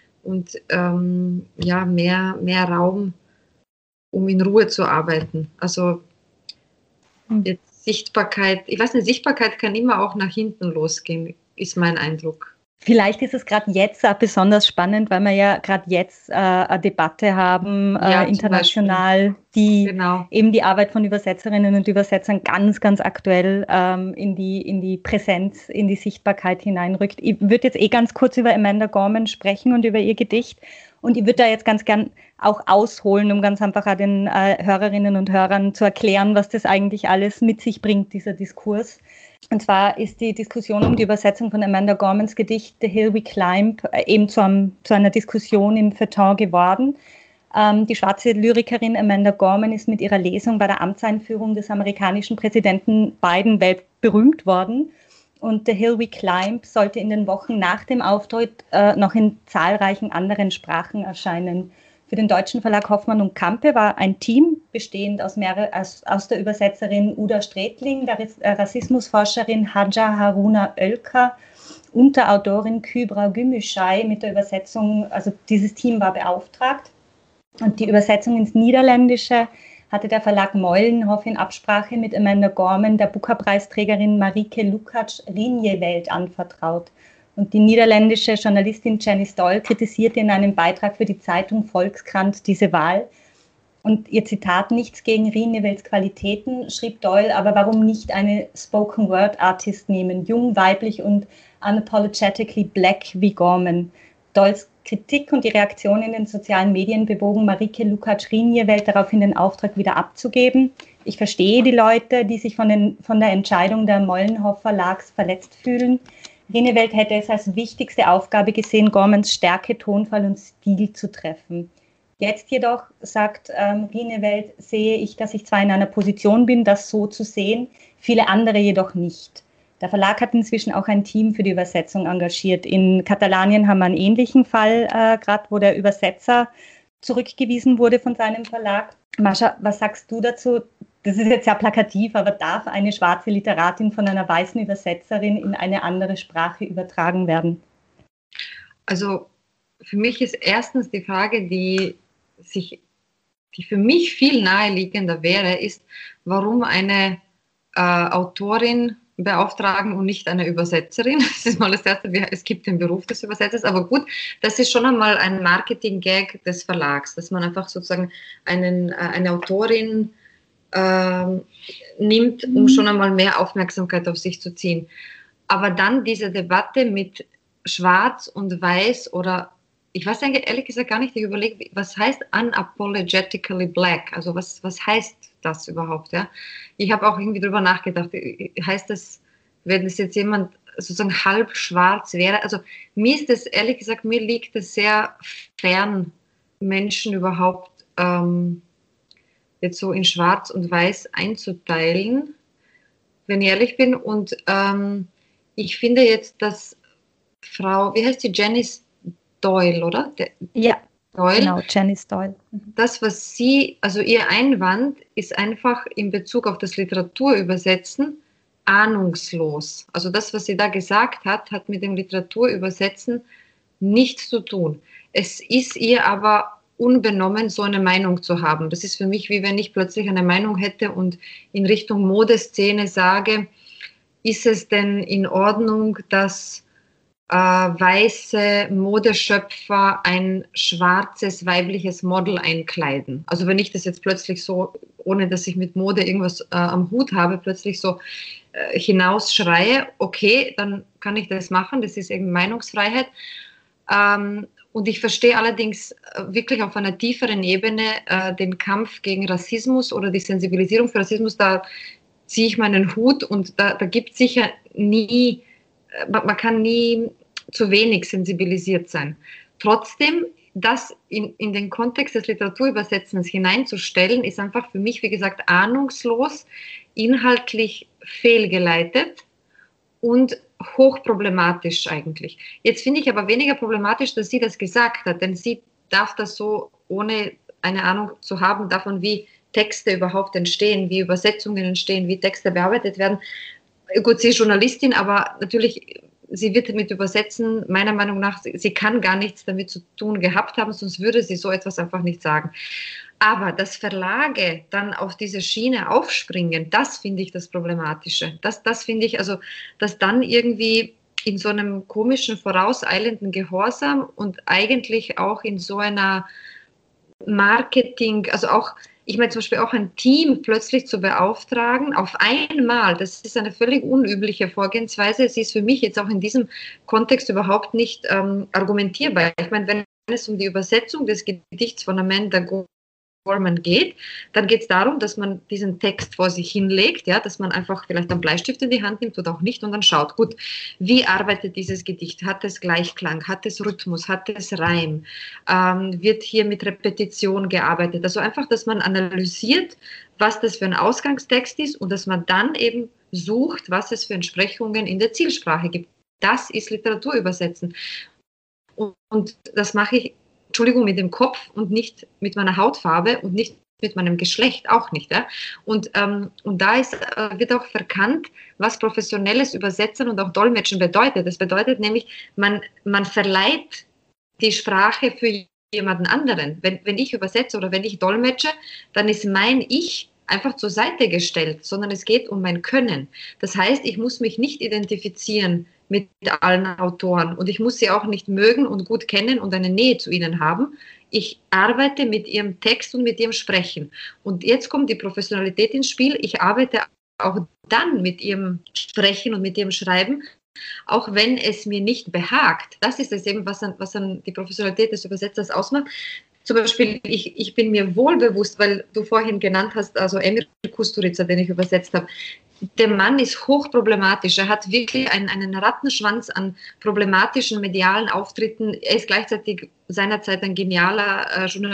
mehr Raum, um in Ruhe zu arbeiten. Also jetzt Sichtbarkeit, ich weiß nicht, Sichtbarkeit kann immer auch nach hinten losgehen, ist mein Eindruck. Vielleicht ist es gerade jetzt auch besonders spannend, weil wir ja gerade jetzt eine Debatte haben, international, die eben die Arbeit von Übersetzerinnen und Übersetzern ganz, ganz aktuell in die Präsenz, in die Sichtbarkeit hineinrückt. Ich würde jetzt ganz kurz über Amanda Gorman sprechen und über ihr Gedicht. Und ich würde da jetzt ganz gern auch ausholen, um ganz einfach auch den Hörerinnen und Hörern zu erklären, was das eigentlich alles mit sich bringt, dieser Diskurs. Und zwar ist die Diskussion um die Übersetzung von Amanda Gormans Gedicht The Hill We Climb eben zu einer Diskussion im Feuilleton geworden. Die schwarze Lyrikerin Amanda Gorman ist mit ihrer Lesung bei der Amtseinführung des amerikanischen Präsidenten Biden weltberühmt worden. Und The Hill We Climb sollte in den Wochen nach dem Auftritt noch in zahlreichen anderen Sprachen erscheinen. Für den deutschen Verlag Hoffmann und Campe war ein Team bestehend aus der Übersetzerin Uda Strätling, der Rassismusforscherin Hadja Haruna Oelker und der Autorin Kübra Gümüşay mit der Übersetzung, also dieses Team war beauftragt. Und die Übersetzung ins Niederländische hatte der Verlag Meulenhoff in Absprache mit Amanda Gorman der Booker-Preisträgerin Marieke Lukács Rinjewelt anvertraut. Und die niederländische Journalistin Janice Doyle kritisierte in einem Beitrag für die Zeitung Volkskrant diese Wahl. Und ihr Zitat: "Nichts gegen Rinjevelts Qualitäten", schrieb Doyle, "aber warum nicht eine Spoken-Word-Artist nehmen, jung, weiblich und unapologetically black wie Gorman?" Doyles Kritik und die Reaktion in den sozialen Medien bewogen Marieke Lukács Rinjewelt daraufhin, den Auftrag wieder abzugeben. Ich verstehe die Leute, die sich von der Entscheidung der Meulenhoff Verlags verletzt fühlen. Rinjewelt hätte es als wichtigste Aufgabe gesehen, Gormans Stärke, Tonfall und Stil zu treffen. Jetzt jedoch, sagt Rinjewelt, sehe ich, dass ich zwar in einer Position bin, das so zu sehen, viele andere jedoch nicht. Der Verlag hat inzwischen auch ein Team für die Übersetzung engagiert. In Katalanien haben wir einen ähnlichen Fall, gerade wo der Übersetzer zurückgewiesen wurde von seinem Verlag. Mascha, was sagst du dazu? Das ist jetzt sehr plakativ, aber darf eine schwarze Literatin von einer weißen Übersetzerin in eine andere Sprache übertragen werden? Also für mich ist erstens die Frage, die für mich viel naheliegender wäre, ist, warum eine Autorin beauftragen und nicht eine Übersetzerin. Das ist mal das Erste, es gibt den Beruf des Übersetzers, aber gut, das ist schon einmal ein Marketing-Gag des Verlags, dass man einfach sozusagen eine Autorin nimmt, um schon einmal mehr Aufmerksamkeit auf sich zu ziehen. Aber dann diese Debatte mit Schwarz und Weiß oder ich weiß eigentlich ehrlich gesagt gar nicht, ich überlege, was heißt unapologetically black? Also was heißt das überhaupt? Ja? Ich habe auch irgendwie drüber nachgedacht, heißt das, wenn es jetzt jemand sozusagen halb schwarz wäre? Also mir ist das, ehrlich gesagt, mir liegt es sehr fern, Menschen überhaupt jetzt so in schwarz und weiß einzuteilen, wenn ich ehrlich bin. Und ich finde jetzt, dass Frau, wie heißt die, Janice Doyle, oder? Ja, Doyle. Genau, Janice Doyle. Das, was sie, also ihr Einwand ist einfach in Bezug auf das Literaturübersetzen ahnungslos. Also das, was sie da gesagt hat, hat mit dem Literaturübersetzen nichts zu tun. Es ist ihr aber unbenommen, so eine Meinung zu haben. Das ist für mich, wie wenn ich plötzlich eine Meinung hätte und in Richtung Modeszene sage, ist es denn in Ordnung, dass weiße Modeschöpfer ein schwarzes weibliches Model einkleiden. Also wenn ich das jetzt plötzlich so, ohne dass ich mit Mode irgendwas am Hut habe, plötzlich so hinausschreie, okay, dann kann ich das machen, das ist eben Meinungsfreiheit. Und ich verstehe allerdings wirklich auf einer tieferen Ebene den Kampf gegen Rassismus oder die Sensibilisierung für Rassismus, da ziehe ich meinen Hut und da gibt es sicher nie, man kann nie zu wenig sensibilisiert sein. Trotzdem, das in den Kontext des Literaturübersetzens hineinzustellen, ist einfach für mich, wie gesagt, ahnungslos, inhaltlich fehlgeleitet und hochproblematisch eigentlich. Jetzt finde ich aber weniger problematisch, dass sie das gesagt hat, denn sie darf das so, ohne eine Ahnung zu haben davon, wie Texte überhaupt entstehen, wie Übersetzungen entstehen, wie Texte bearbeitet werden. Gut, sie ist Journalistin, aber natürlich, sie wird mit Übersetzen, meiner Meinung nach, sie kann gar nichts damit zu tun gehabt haben, sonst würde sie so etwas einfach nicht sagen. Aber dass Verlage dann auf diese Schiene aufspringen, das finde ich das Problematische. Das finde ich, also, dass dann irgendwie in so einem komischen, vorauseilenden Gehorsam und eigentlich auch in so einer Marketing, also auch, ich meine zum Beispiel auch ein Team plötzlich zu beauftragen, auf einmal, das ist eine völlig unübliche Vorgehensweise. Es ist für mich jetzt auch in diesem Kontext überhaupt nicht argumentierbar. Ich meine, wenn es um die Übersetzung des Gedichts von Amanda Gorman geht, dann geht es darum, dass man diesen Text vor sich hinlegt, ja, dass man einfach vielleicht einen Bleistift in die Hand nimmt oder auch nicht und dann schaut, gut, wie arbeitet dieses Gedicht? Hat es Gleichklang? Hat es Rhythmus? Hat es Reim? Wird hier mit Repetition gearbeitet? Also einfach, dass man analysiert, was das für ein Ausgangstext ist und dass man dann eben sucht, was es für Entsprechungen in der Zielsprache gibt. Das ist Literaturübersetzen. Und das mache ich, Entschuldigung, mit dem Kopf und nicht mit meiner Hautfarbe und nicht mit meinem Geschlecht, auch nicht. Ja? Und da wird auch verkannt, was professionelles Übersetzen und auch Dolmetschen bedeutet. Das bedeutet nämlich, man verleiht die Sprache für jemanden anderen. Wenn ich übersetze oder wenn ich dolmetsche, dann ist mein Ich einfach zur Seite gestellt, sondern es geht um mein Können. Das heißt, ich muss mich nicht identifizieren mit allen Autoren und ich muss sie auch nicht mögen und gut kennen und eine Nähe zu ihnen haben. Ich arbeite mit ihrem Text und mit ihrem Sprechen. Und jetzt kommt die Professionalität ins Spiel. Ich arbeite auch dann mit ihrem Sprechen und mit ihrem Schreiben, auch wenn es mir nicht behagt. Das ist es eben, was an die Professionalität des Übersetzers ausmacht. Zum Beispiel, ich bin mir wohl bewusst, weil du vorhin genannt hast, also Emir Kusturica, den ich übersetzt habe. Der Mann ist hochproblematisch. Er hat wirklich einen Rattenschwanz an problematischen medialen Auftritten. Er ist gleichzeitig seinerzeit ein genialer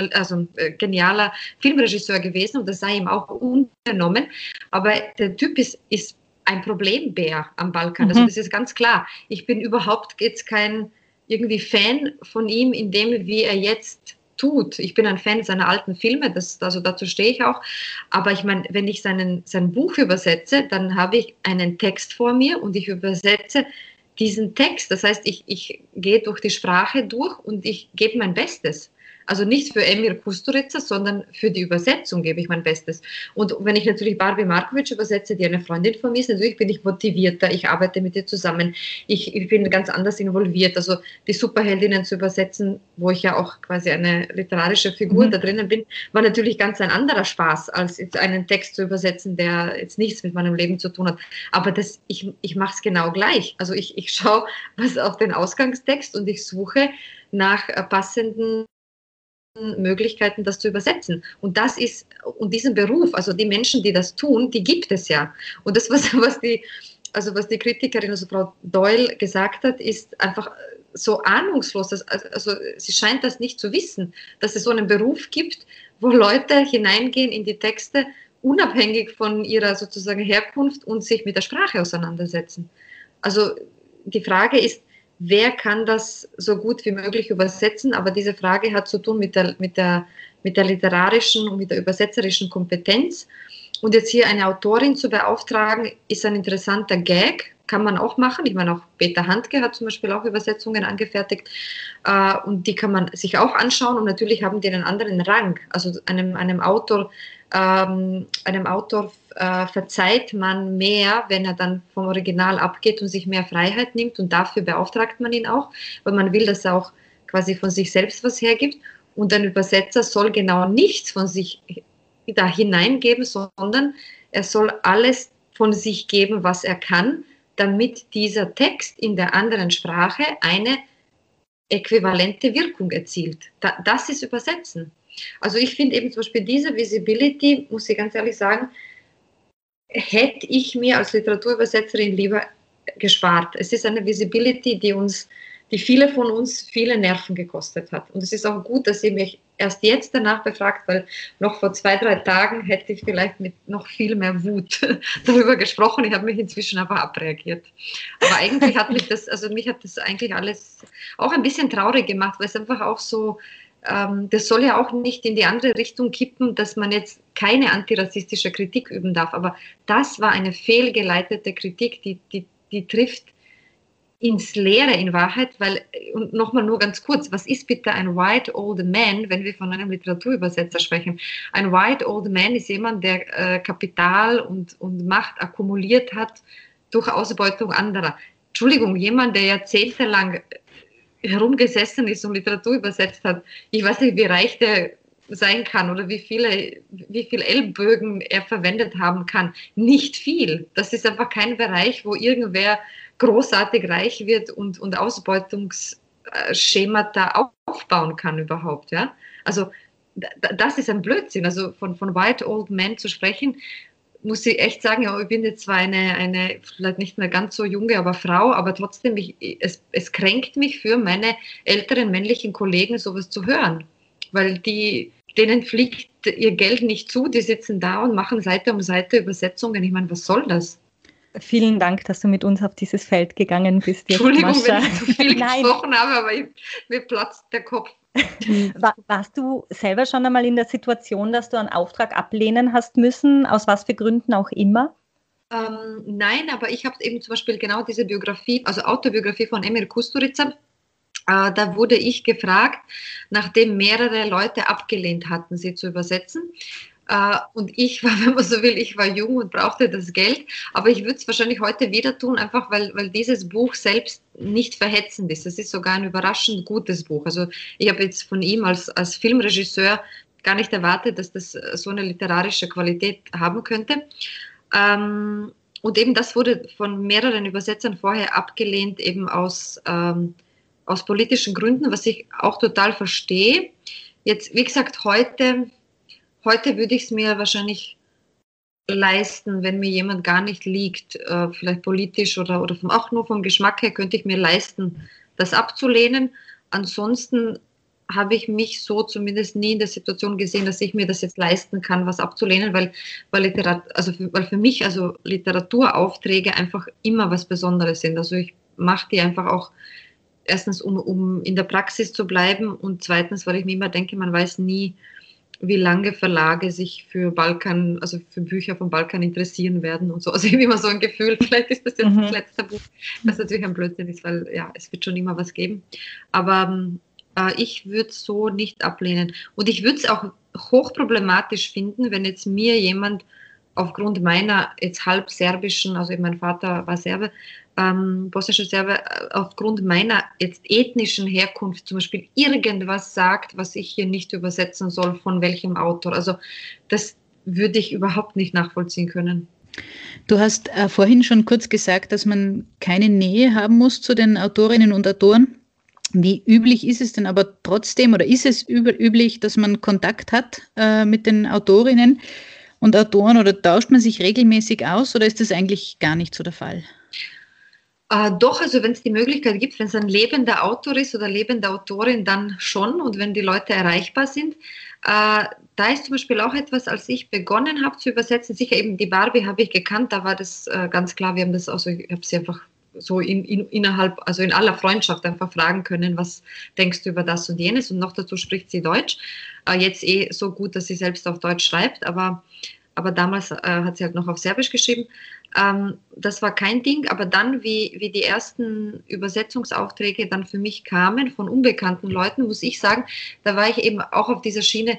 genialer Filmregisseur gewesen und das sei ihm auch unbenommen. Aber der Typ ist ein Problembär am Balkan. Also das ist ganz klar. Ich bin überhaupt jetzt kein irgendwie Fan von ihm, in dem, wie er jetzt tut. Ich bin ein Fan seiner alten Filme, also dazu stehe ich auch. Aber ich meine, wenn ich sein Buch übersetze, dann habe ich einen Text vor mir und ich übersetze diesen Text. Das heißt, ich gehe durch die Sprache durch und ich gebe mein Bestes. Also nicht für Emir Kusturica, sondern für die Übersetzung gebe ich mein Bestes. Und wenn ich natürlich Barbie Markovic übersetze, die eine Freundin von mir ist, natürlich bin ich motivierter, ich arbeite mit ihr zusammen, ich bin ganz anders involviert. Also die Superheldinnen zu übersetzen, wo ich ja auch quasi eine literarische Figur da drinnen bin, war natürlich ganz ein anderer Spaß, als jetzt einen Text zu übersetzen, der jetzt nichts mit meinem Leben zu tun hat. Aber ich mache es genau gleich. Also ich schaue was auf den Ausgangstext und ich suche nach passenden Möglichkeiten, das zu übersetzen. Und diesen Beruf, also die Menschen, die das tun, die gibt es ja. Und das, was die Kritikerin, also Frau Doyle, gesagt hat, ist einfach so ahnungslos. Also sie scheint das nicht zu wissen, dass es so einen Beruf gibt, wo Leute hineingehen in die Texte, unabhängig von ihrer sozusagen Herkunft und sich mit der Sprache auseinandersetzen. Also die Frage ist, wer kann das so gut wie möglich übersetzen? Aber diese Frage hat zu tun mit der literarischen und mit der übersetzerischen Kompetenz. Und jetzt hier eine Autorin zu beauftragen, ist ein interessanter Gag, kann man auch machen. Ich meine, auch Peter Handke hat zum Beispiel auch Übersetzungen angefertigt und die kann man sich auch anschauen. Und natürlich haben die einen anderen Rang. Also einem Autor verzeiht man mehr, wenn er dann vom Original abgeht und sich mehr Freiheit nimmt und dafür beauftragt man ihn auch, weil man will, dass er auch quasi von sich selbst was hergibt und ein Übersetzer soll genau nichts von sich da hineingeben, sondern er soll alles von sich geben, was er kann, damit dieser Text in der anderen Sprache eine äquivalente Wirkung erzielt. Das ist Übersetzen. Also ich finde eben zum Beispiel diese Visibility, muss ich ganz ehrlich sagen, hätte ich mir als Literaturübersetzerin lieber gespart. Es ist eine Visibility, die viele von uns viele Nerven gekostet hat. Und es ist auch gut, dass ihr mich erst jetzt danach befragt, weil noch vor 2-3 Tagen hätte ich vielleicht mit noch viel mehr Wut darüber gesprochen. Ich habe mich inzwischen aber abreagiert. Aber eigentlich mich hat das eigentlich alles auch ein bisschen traurig gemacht, weil es einfach auch so, das soll ja auch nicht in die andere Richtung kippen, dass man jetzt keine antirassistische Kritik üben darf. Aber das war eine fehlgeleitete Kritik, die trifft ins Leere in Wahrheit, weil, und nochmal nur ganz kurz, was ist bitte ein White Old Man, wenn wir von einem Literaturübersetzer sprechen? Ein White Old Man ist jemand, der Kapital und Macht akkumuliert hat durch Ausbeutung anderer. Entschuldigung, jemand, der jahrzehntelang herumgesessen ist und Literatur übersetzt hat, ich weiß nicht, wie reich der sein kann oder wie viel Ellbogen er verwendet haben kann. Nicht viel. Das ist einfach kein Bereich, wo irgendwer großartig reich wird und Ausbeutungsschemata aufbauen kann überhaupt. Ja? Also das ist ein Blödsinn. Also von White Old Man zu sprechen, muss ich echt sagen, ja, ich bin jetzt zwar eine vielleicht nicht mehr ganz so junge, aber Frau, aber trotzdem, es kränkt mich für meine älteren männlichen Kollegen, sowas zu hören. Weil denen fliegt ihr Geld nicht zu, die sitzen da und machen Seite um Seite Übersetzungen. Ich meine, was soll das? Vielen Dank, dass du mit uns auf dieses Feld gegangen bist. Jetzt, Entschuldigung, Mascha. wenn ich zu viel gesprochen habe, aber mir platzt der Kopf. Warst du selber schon einmal in der Situation, dass du einen Auftrag ablehnen hast müssen, aus was für Gründen auch immer? Nein, aber ich habe eben zum Beispiel genau diese Biografie, also Autobiografie von Emir Kusturica, Da wurde ich gefragt, nachdem mehrere Leute abgelehnt hatten, sie zu übersetzen. Und ich war, wenn man so will, ich war jung und brauchte das Geld. Aber ich würde es wahrscheinlich heute wieder tun, einfach weil dieses Buch selbst nicht verhetzend ist. Es ist sogar ein überraschend gutes Buch. Also ich habe jetzt von ihm als Filmregisseur gar nicht erwartet, dass das so eine literarische Qualität haben könnte. Und eben das wurde von mehreren Übersetzern vorher abgelehnt, eben aus politischen Gründen, was ich auch total verstehe. Jetzt, wie gesagt, heute würde ich es mir wahrscheinlich leisten, wenn mir jemand gar nicht liegt, vielleicht politisch oder auch nur vom Geschmack her, könnte ich mir leisten, das abzulehnen. Ansonsten habe ich mich so zumindest nie in der Situation gesehen, dass ich mir das jetzt leisten kann, was abzulehnen, weil für mich Literaturaufträge einfach immer was Besonderes sind. Also ich mache die einfach auch erstens, um in der Praxis zu bleiben und zweitens, weil ich mir immer denke, man weiß nie, wie lange Verlage sich für Bücher vom Balkan interessieren werden und so. Also ich habe immer so ein Gefühl, vielleicht ist das jetzt das letzte Buch, was natürlich ein Blödsinn ist, weil ja, es wird schon immer was geben. Aber ich würde es so nicht ablehnen. Und ich würde es auch hochproblematisch finden, wenn jetzt mir jemand aufgrund meiner jetzt halb serbischen, also mein Vater war Serbe, bosnischer Serbe, aufgrund meiner jetzt ethnischen Herkunft zum Beispiel irgendwas sagt, was ich hier nicht übersetzen soll, von welchem Autor. Also das würde ich überhaupt nicht nachvollziehen können. Du hast vorhin schon kurz gesagt, dass man keine Nähe haben muss zu den Autorinnen und Autoren. Wie üblich ist es denn aber trotzdem, oder ist es üblich, dass man Kontakt hat mit den Autorinnen und Autoren, oder tauscht man sich regelmäßig aus, oder ist das eigentlich gar nicht so der Fall? Doch, also wenn es die Möglichkeit gibt, wenn es ein lebender Autor ist oder lebende Autorin, dann schon, und wenn die Leute erreichbar sind. Da ist zum Beispiel auch etwas, als ich begonnen habe zu übersetzen, sicher eben die Barbie habe ich gekannt, da war das ganz klar, wir haben das, also ich habe sie einfach so innerhalb, also in aller Freundschaft einfach fragen können, was denkst du über das und jenes, und noch dazu spricht sie Deutsch. Jetzt so gut, dass sie selbst auf Deutsch schreibt, aber damals hat sie halt noch auf Serbisch geschrieben. Das war kein Ding, aber dann, wie die ersten Übersetzungsaufträge dann für mich kamen von unbekannten Leuten, muss ich sagen, da war ich eben auch auf dieser Schiene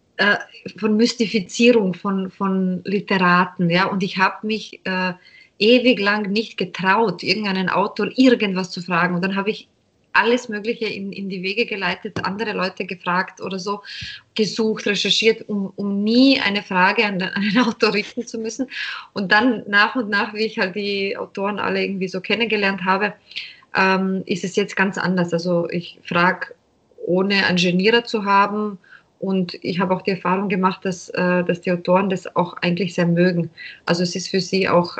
von Mystifizierung von Literaten, ja, und ich habe mich ewig lang nicht getraut, irgendeinen Autor irgendwas zu fragen, und dann habe ich alles Mögliche in die Wege geleitet, andere Leute gefragt oder so, gesucht, recherchiert, um nie eine Frage an einen Autor richten zu müssen. Und dann nach und nach, wie ich halt die Autoren alle irgendwie so kennengelernt habe, ist es jetzt ganz anders. Also ich frage, ohne einen Genierer zu haben, und ich habe auch die Erfahrung gemacht, dass die Autoren das auch eigentlich sehr mögen. Also es ist für sie auch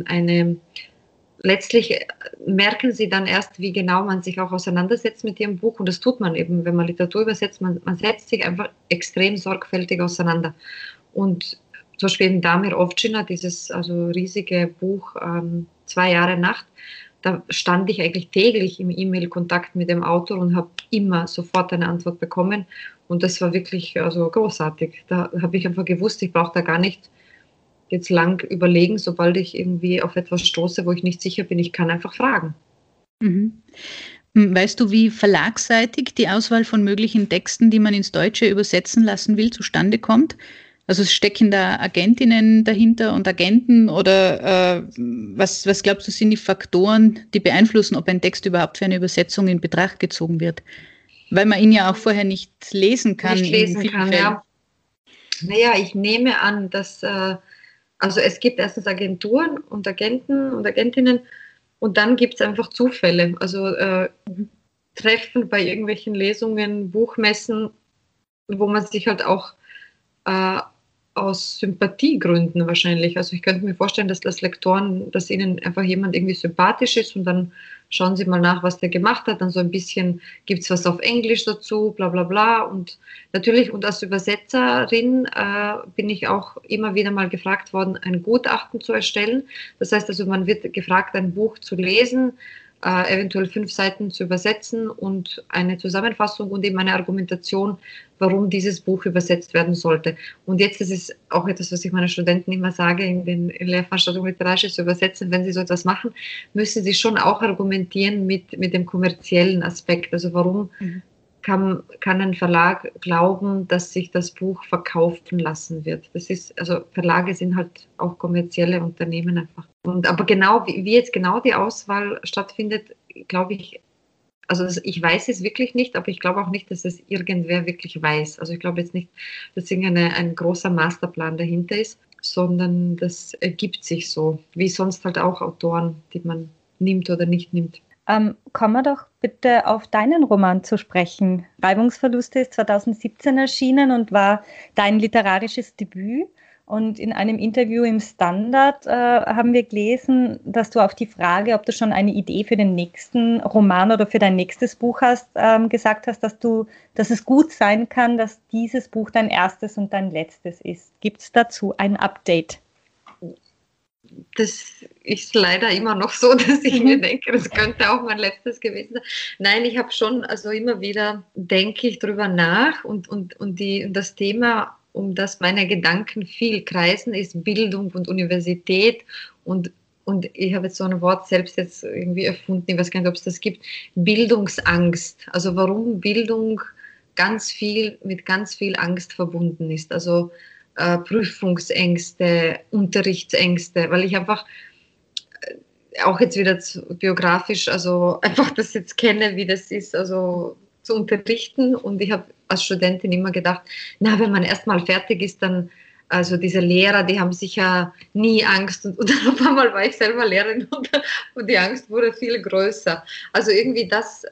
letztlich merken sie dann erst, wie genau man sich auch auseinandersetzt mit ihrem Buch. Und das tut man eben, wenn man Literatur übersetzt. Man setzt sich einfach extrem sorgfältig auseinander. Und zum Beispiel in Damir Ovčina, dieses also riesige Buch 2 Jahre Nacht, da stand ich eigentlich täglich im E-Mail-Kontakt mit dem Autor und habe immer sofort eine Antwort bekommen. Und das war wirklich also großartig. Da habe ich einfach gewusst, ich brauche da gar nicht jetzt lang überlegen, sobald ich irgendwie auf etwas stoße, wo ich nicht sicher bin, ich kann einfach fragen. Mhm. Weißt du, wie verlagsseitig die Auswahl von möglichen Texten, die man ins Deutsche übersetzen lassen will, zustande kommt? Also stecken da Agentinnen dahinter und Agenten, oder was glaubst du, sind die Faktoren, die beeinflussen, ob ein Text überhaupt für eine Übersetzung in Betracht gezogen wird? Weil man ihn ja auch vorher nicht lesen kann. Ja. Naja, ich nehme an, dass also es gibt erstens Agenturen und Agenten und Agentinnen, und dann gibt es einfach Zufälle. Also Treffen bei irgendwelchen Lesungen, Buchmessen, wo man sich halt auch aus Sympathiegründen wahrscheinlich, also ich könnte mir vorstellen, dass Lektoren, dass ihnen einfach jemand irgendwie sympathisch ist, und dann schauen sie mal nach, was der gemacht hat, dann so ein bisschen, gibt es was auf Englisch dazu, bla bla bla, und natürlich, und als Übersetzerin bin ich auch immer wieder mal gefragt worden, ein Gutachten zu erstellen. Das heißt also, man wird gefragt, ein Buch zu lesen, eventuell 5 Seiten zu übersetzen und eine Zusammenfassung und eben eine Argumentation, warum dieses Buch übersetzt werden sollte. Und jetzt, das ist auch etwas, was ich meinen Studenten immer sage, in den Lehrveranstaltungen Literarisches zu übersetzen, wenn sie so etwas machen, müssen sie schon auch argumentieren mit dem kommerziellen Aspekt. Also warum kann ein Verlag glauben, dass sich das Buch verkaufen lassen wird. Das ist, also Verlage sind halt auch kommerzielle Unternehmen einfach. Aber genau, wie jetzt genau die Auswahl stattfindet, glaube ich, also ich weiß es wirklich nicht, aber ich glaube auch nicht, dass es irgendwer wirklich weiß. Also ich glaube jetzt nicht, dass ein großer Masterplan dahinter ist, sondern das ergibt sich so, wie sonst halt auch Autoren, die man nimmt oder nicht nimmt. Kommen wir doch bitte auf deinen Roman zu sprechen. Reibungsverluste ist 2017 erschienen und war dein literarisches Debüt. Und in einem Interview im Standard haben wir gelesen, dass du auf die Frage, ob du schon eine Idee für den nächsten Roman oder für dein nächstes Buch hast, gesagt hast, dass es gut sein kann, dass dieses Buch dein erstes und dein letztes ist. Gibt es dazu ein Update? Das ist leider immer noch so, dass ich mir denke, das könnte auch mein letztes gewesen sein. Nein, ich habe schon, also immer wieder denke ich drüber nach und das Thema, um das meine Gedanken viel kreisen, ist Bildung und Universität und ich habe jetzt so ein Wort selbst jetzt irgendwie erfunden, ich weiß gar nicht, ob es das gibt, Bildungsangst. Also warum Bildung mit ganz viel Angst verbunden ist. Also Prüfungsängste, Unterrichtsängste, weil ich einfach auch jetzt wieder biografisch, also einfach das jetzt kenne, wie das ist, also zu unterrichten. Und ich habe als Studentin immer gedacht, na, wenn man erstmal fertig ist, dann, also diese Lehrer, die haben sicher nie Angst. Und dann auf einmal war ich selber Lehrerin und die Angst wurde viel größer. Also irgendwie das,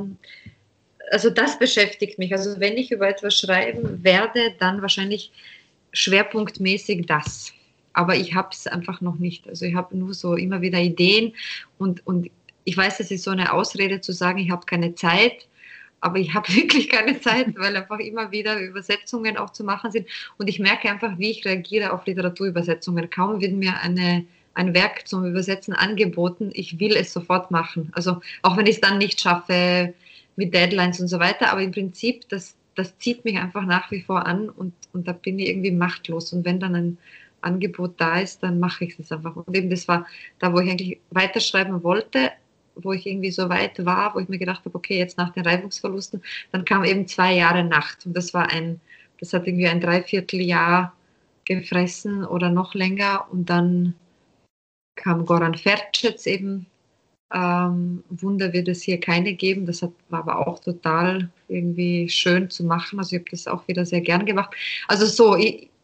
also das beschäftigt mich. Also wenn ich über etwas schreiben werde, dann wahrscheinlich schwerpunktmäßig das. Aber ich habe es einfach noch nicht. Also ich habe nur so immer wieder Ideen und ich weiß, das ist so eine Ausrede zu sagen, ich habe keine Zeit, aber ich habe wirklich keine Zeit, weil einfach immer wieder Übersetzungen auch zu machen sind und ich merke einfach, wie ich reagiere auf Literaturübersetzungen. Kaum wird mir ein Werk zum Übersetzen angeboten, ich will es sofort machen. Also auch wenn ich es dann nicht schaffe mit Deadlines und so weiter, aber im Prinzip, das zieht mich einfach nach wie vor an und da bin ich irgendwie machtlos. Und wenn dann ein Angebot da ist, dann mache ich es einfach. Und eben das war da, wo ich eigentlich weiterschreiben wollte, wo ich irgendwie so weit war, wo ich mir gedacht habe, okay, jetzt nach den Reibungsverlusten, dann kam eben 2 Jahre Nacht. Und das hat irgendwie ein Dreivierteljahr gefressen oder noch länger. Und dann kam Goran Ferčec eben. Wunder wird es hier keine geben. Das war aber auch total irgendwie schön zu machen. Also ich habe das auch wieder sehr gern gemacht. Also so,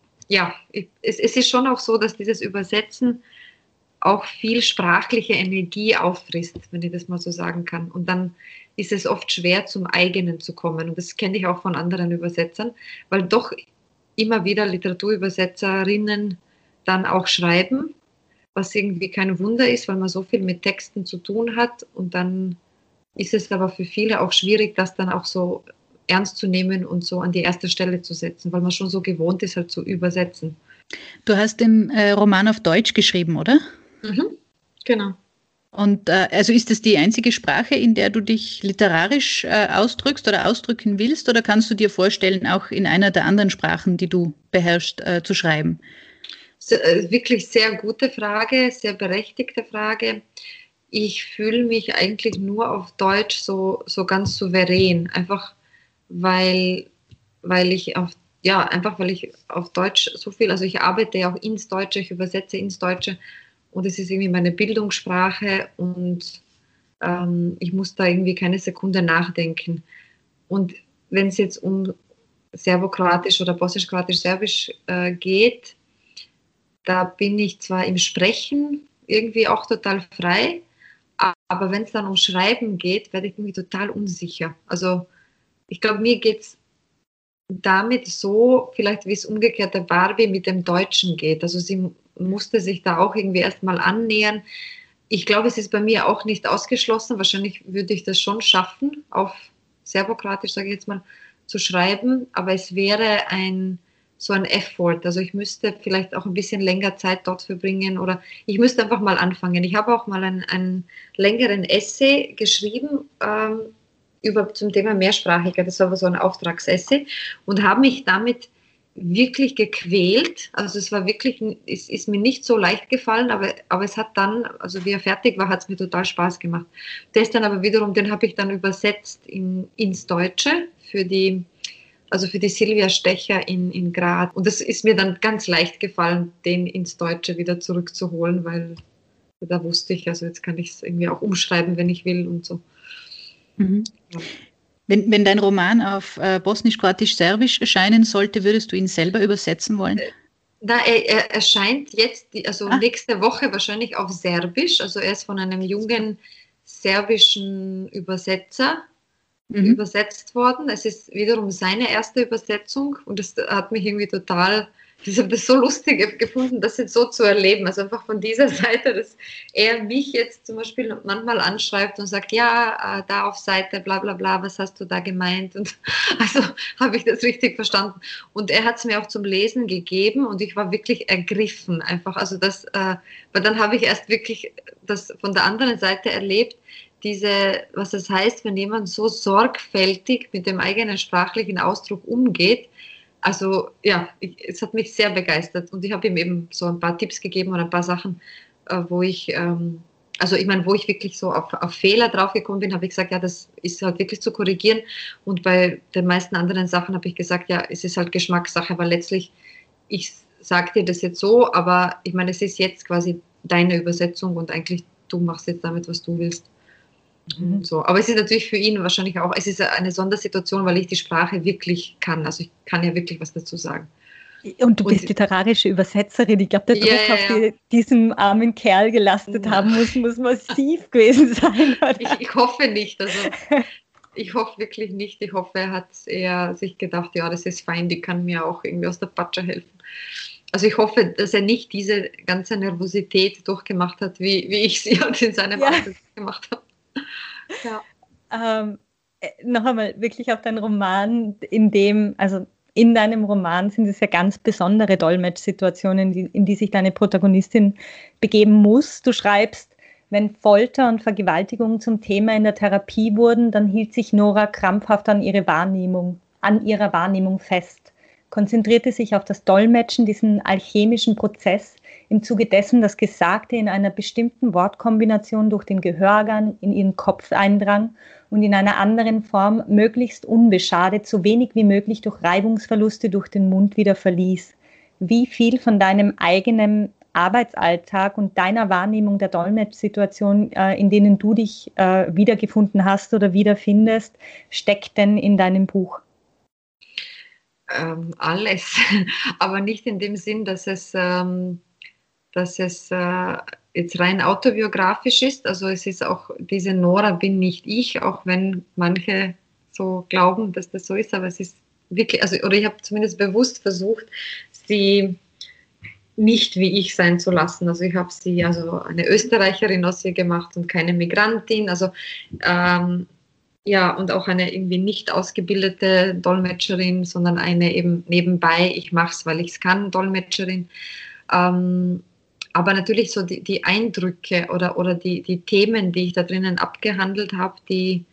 es ist schon auch so, dass dieses Übersetzen auch viel sprachliche Energie auffrisst, wenn ich das mal so sagen kann. Und dann ist es oft schwer, zum eigenen zu kommen. Und das kenne ich auch von anderen Übersetzern, weil doch immer wieder Literaturübersetzerinnen dann auch schreiben, was irgendwie kein Wunder ist, weil man so viel mit Texten zu tun hat. Und dann ist es aber für viele auch schwierig, das dann auch so ernst zu nehmen und so an die erste Stelle zu setzen, weil man schon so gewohnt ist, halt zu übersetzen. Du hast den Roman auf Deutsch geschrieben, oder? Genau. Und also ist das die einzige Sprache, in der du dich literarisch ausdrückst oder ausdrücken willst, oder kannst du dir vorstellen, auch in einer der anderen Sprachen, die du beherrschst, zu schreiben? Wirklich sehr gute Frage, sehr berechtigte Frage. Ich fühle mich eigentlich nur auf Deutsch so ganz souverän, einfach weil ich auf Deutsch so viel, also ich arbeite ja auch ins Deutsche, ich übersetze ins Deutsche und es ist irgendwie meine Bildungssprache und ich muss da irgendwie keine Sekunde nachdenken. Und wenn es jetzt um Serbokroatisch oder Bosnisch-Kroatisch-Serbisch geht, da bin ich zwar im Sprechen irgendwie auch total frei, aber wenn es dann um Schreiben geht, werde ich irgendwie total unsicher. Also ich glaube, mir geht es damit so, vielleicht wie es umgekehrt der Barbie mit dem Deutschen geht. Also sie musste sich da auch irgendwie erstmal annähern. Ich glaube, es ist bei mir auch nicht ausgeschlossen. Wahrscheinlich würde ich das schon schaffen, auf Serbokroatisch, sage ich jetzt mal, zu schreiben. Aber es wäre ein so ein Effort. Also ich müsste vielleicht auch ein bisschen länger Zeit dort verbringen oder ich müsste einfach mal anfangen. Ich habe auch mal einen längeren Essay geschrieben zum Thema Mehrsprachigkeit. Das war aber so ein Auftragsessay und habe mich damit wirklich gequält. Also es war wirklich, es ist mir nicht so leicht gefallen, aber es hat dann, also wie er fertig war, hat es mir total Spaß gemacht. Der ist dann aber wiederum, den habe ich dann übersetzt ins Deutsche für die Silvia Stecher in Graz. Und das ist mir dann ganz leicht gefallen, den ins Deutsche wieder zurückzuholen, weil da wusste ich, also jetzt kann ich es irgendwie auch umschreiben, wenn ich will und so. Mhm. Ja. Wenn dein Roman auf Bosnisch, Kroatisch, Serbisch erscheinen sollte, würdest du ihn selber übersetzen wollen? Er erscheint jetzt, nächste Woche wahrscheinlich auf Serbisch. Also er ist von einem jungen serbischen Übersetzer übersetzt worden. Es ist wiederum seine erste Übersetzung und das hat mich irgendwie ich habe das so lustig gefunden, das jetzt so zu erleben. Also einfach von dieser Seite, dass er mich jetzt zum Beispiel manchmal anschreibt und sagt, ja, da auf Seite, bla bla bla, was hast du da gemeint? Und also habe ich das richtig verstanden. Und er hat es mir auch zum Lesen gegeben und ich war wirklich ergriffen einfach. Also weil dann habe ich erst wirklich das von der anderen Seite erlebt, was es heißt, wenn jemand so sorgfältig mit dem eigenen sprachlichen Ausdruck umgeht. Also ja, es hat mich sehr begeistert und ich habe ihm eben so ein paar Tipps gegeben oder ein paar Sachen, wo ich wirklich so auf Fehler draufgekommen bin, habe ich gesagt, ja, das ist halt wirklich zu korrigieren und bei den meisten anderen Sachen habe ich gesagt, ja, es ist halt Geschmackssache, weil letztlich, ich sage dir das jetzt so, aber ich meine, es ist jetzt quasi deine Übersetzung und eigentlich du machst jetzt damit, was du willst. So. Aber es ist natürlich für ihn wahrscheinlich auch, es ist eine Sondersituation, weil ich die Sprache wirklich kann. Also ich kann ja wirklich was dazu sagen. Und du bist literarische Übersetzerin. Ich glaube, der Druck auf diesem armen Kerl gelastet haben muss massiv gewesen sein. Ich hoffe nicht. Also ich hoffe wirklich nicht. Ich hoffe, er hat eher sich gedacht, ja, das ist fein, die kann mir auch irgendwie aus der Patsche helfen. Also ich hoffe, dass er nicht diese ganze Nervosität durchgemacht hat, wie ich sie halt in seinem Alter gemacht habe. Ja. Noch einmal wirklich auf deinen Roman, in deinem Roman sind es ja ganz besondere Dolmetschsituationen, in die sich deine Protagonistin begeben muss. Du schreibst, wenn Folter und Vergewaltigung zum Thema in der Therapie wurden, dann hielt sich Nora krampfhaft an ihrer Wahrnehmung fest, konzentrierte sich auf das Dolmetschen, diesen alchemischen Prozess, im Zuge dessen das Gesagte in einer bestimmten Wortkombination durch den Gehörgang in ihren Kopf eindrang und in einer anderen Form möglichst unbeschadet, so wenig wie möglich durch Reibungsverluste durch den Mund wieder verließ. Wie viel von deinem eigenen Arbeitsalltag und deiner Wahrnehmung der Dolmetschsituation, in denen du dich wiedergefunden hast oder wiederfindest, steckt denn in deinem Buch? Alles, aber nicht in dem Sinn, dass es jetzt rein autobiografisch ist. Also es ist auch, diese Nora bin nicht ich, auch wenn manche so glauben, dass das so ist, aber es ist wirklich, oder ich habe zumindest bewusst versucht, sie nicht wie ich sein zu lassen. Also ich habe sie eine Österreicherin aus ihr gemacht und keine Migrantin, und auch eine irgendwie nicht ausgebildete Dolmetscherin, sondern eine eben nebenbei, ich mache es, weil ich es kann, Dolmetscherin. Aber natürlich so die Eindrücke oder die Themen, die ich da drinnen abgehandelt habe, die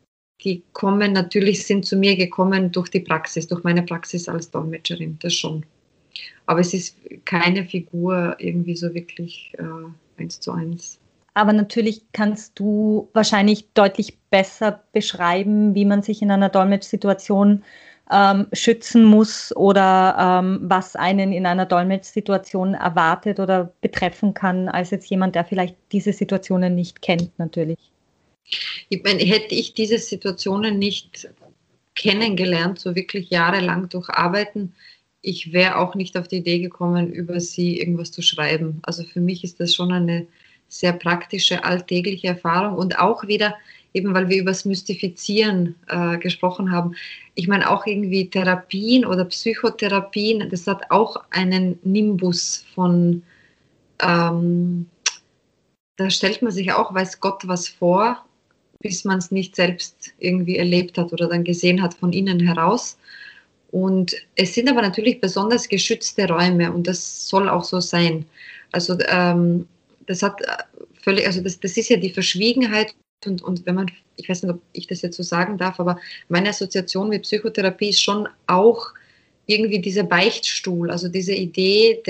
sind zu mir gekommen durch die Praxis, durch meine Praxis als Dolmetscherin, das schon. Aber es ist keine Figur irgendwie so wirklich 1:1. Aber natürlich kannst du wahrscheinlich deutlich besser beschreiben, wie man sich in einer Dolmetschsituation schützen muss oder was einen in einer Dolmetschsituation erwartet oder betreffen kann, als jetzt jemand, der vielleicht diese Situationen nicht kennt, natürlich. Ich meine, hätte ich diese Situationen nicht kennengelernt, so wirklich jahrelang durch Arbeiten, ich wäre auch nicht auf die Idee gekommen, über sie irgendwas zu schreiben. Also für mich ist das schon eine sehr praktische, alltägliche Erfahrung und auch wieder, eben weil wir über das Mystifizieren gesprochen haben. Ich meine auch irgendwie Therapien oder Psychotherapien, das hat auch einen Nimbus von, da stellt man sich auch, weiß Gott, was vor, bis man es nicht selbst irgendwie erlebt hat oder dann gesehen hat von innen heraus. Und es sind aber natürlich besonders geschützte Räume und das soll auch so sein. Also das hat völlig, also das ist ja die Verschwiegenheit und wenn man, ich weiß nicht, ob ich das jetzt so sagen darf, aber meine Assoziation mit Psychotherapie ist schon auch irgendwie dieser Beichtstuhl, also diese Idee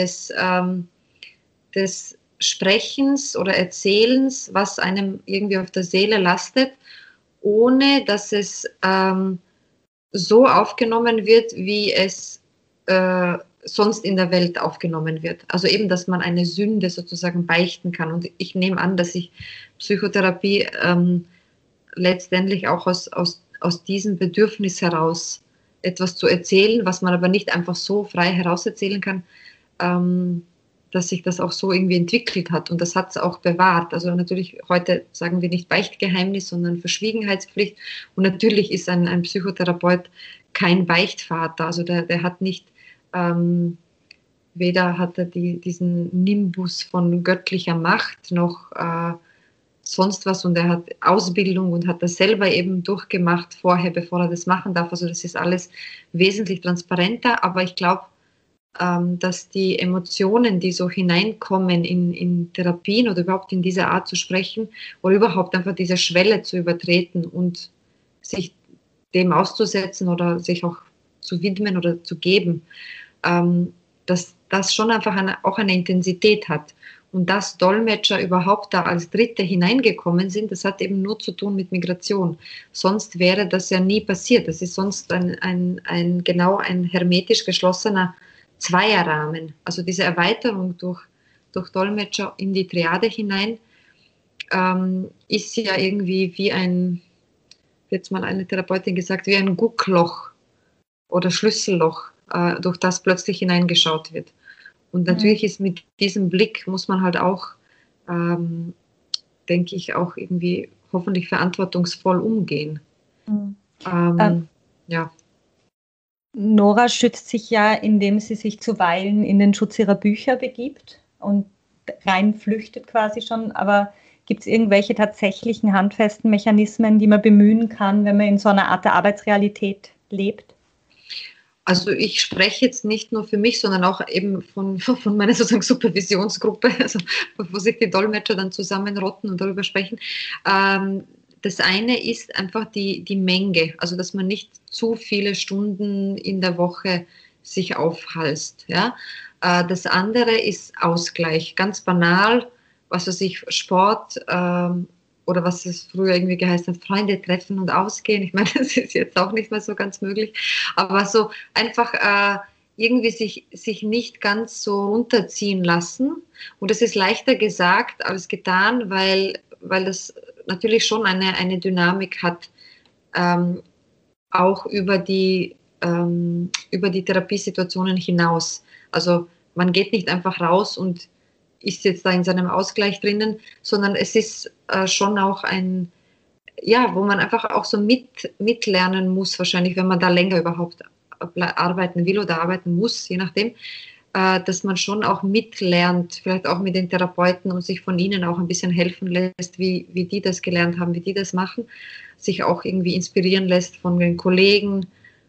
des Sprechens oder Erzählens, was einem irgendwie auf der Seele lastet, ohne dass es so aufgenommen wird, wie es sonst in der Welt aufgenommen wird. Also eben, dass man eine Sünde sozusagen beichten kann. Und ich nehme an, dass sich Psychotherapie letztendlich auch aus diesem Bedürfnis heraus etwas zu erzählen, was man aber nicht einfach so frei herauserzählen kann, dass sich das auch so irgendwie entwickelt hat. Und das hat es auch bewahrt. Also natürlich, heute sagen wir nicht Beichtgeheimnis, sondern Verschwiegenheitspflicht. Und natürlich ist ein Psychotherapeut kein Beichtvater. Also der hat nicht, weder hat er diesen Nimbus von göttlicher Macht, noch sonst was. Und er hat Ausbildung und hat das selber eben durchgemacht vorher, bevor er das machen darf. Also das ist alles wesentlich transparenter. Aber ich glaube, dass die Emotionen, die so hineinkommen in Therapien oder überhaupt in dieser Art zu sprechen oder überhaupt einfach diese Schwelle zu übertreten und sich dem auszusetzen oder sich auch zu widmen oder zu geben, dass das schon einfach auch eine Intensität hat. Und dass Dolmetscher überhaupt da als Dritte hineingekommen sind, das hat eben nur zu tun mit Migration. Sonst wäre das ja nie passiert. Das ist sonst genau ein hermetisch geschlossener Zweierrahmen. Also diese Erweiterung durch Dolmetscher in die Triade hinein ist ja irgendwie wie jetzt mal eine Therapeutin gesagt, wie ein Guckloch oder Schlüsselloch, durch das plötzlich hineingeschaut wird. Und natürlich ist mit diesem Blick, muss man halt auch, denke ich, auch irgendwie hoffentlich verantwortungsvoll umgehen. Ja. Nora schützt sich ja, indem sie sich zuweilen in den Schutz ihrer Bücher begibt und rein flüchtet quasi schon. Aber gibt es irgendwelche tatsächlichen handfesten Mechanismen, die man bemühen kann, wenn man in so einer Art der Arbeitsrealität lebt? Also ich spreche jetzt nicht nur für mich, sondern auch eben von meiner sozusagen Supervisionsgruppe, also wo sich die Dolmetscher dann zusammenrotten und darüber sprechen. Das eine ist einfach die Menge, also dass man nicht zu viele Stunden in der Woche sich aufhalst. Ja? Das andere ist Ausgleich, ganz banal, was weiß ich, Sport oder was es früher irgendwie geheißen hat, Freunde treffen und ausgehen. Ich meine, das ist jetzt auch nicht mehr so ganz möglich, aber so einfach irgendwie sich nicht ganz so runterziehen lassen. Und das ist leichter gesagt als getan, weil das natürlich schon eine Dynamik hat, auch über die Therapiesituationen hinaus. Also man geht nicht einfach raus und ist jetzt da in seinem Ausgleich drinnen, sondern es ist schon auch wo man einfach auch so mitlernen muss, wahrscheinlich, wenn man da länger überhaupt arbeiten will oder arbeiten muss, je nachdem, dass man schon auch mitlernt, vielleicht auch mit den Therapeuten und sich von ihnen auch ein bisschen helfen lässt, wie die das gelernt haben, wie die das machen, sich auch irgendwie inspirieren lässt von den Kollegen.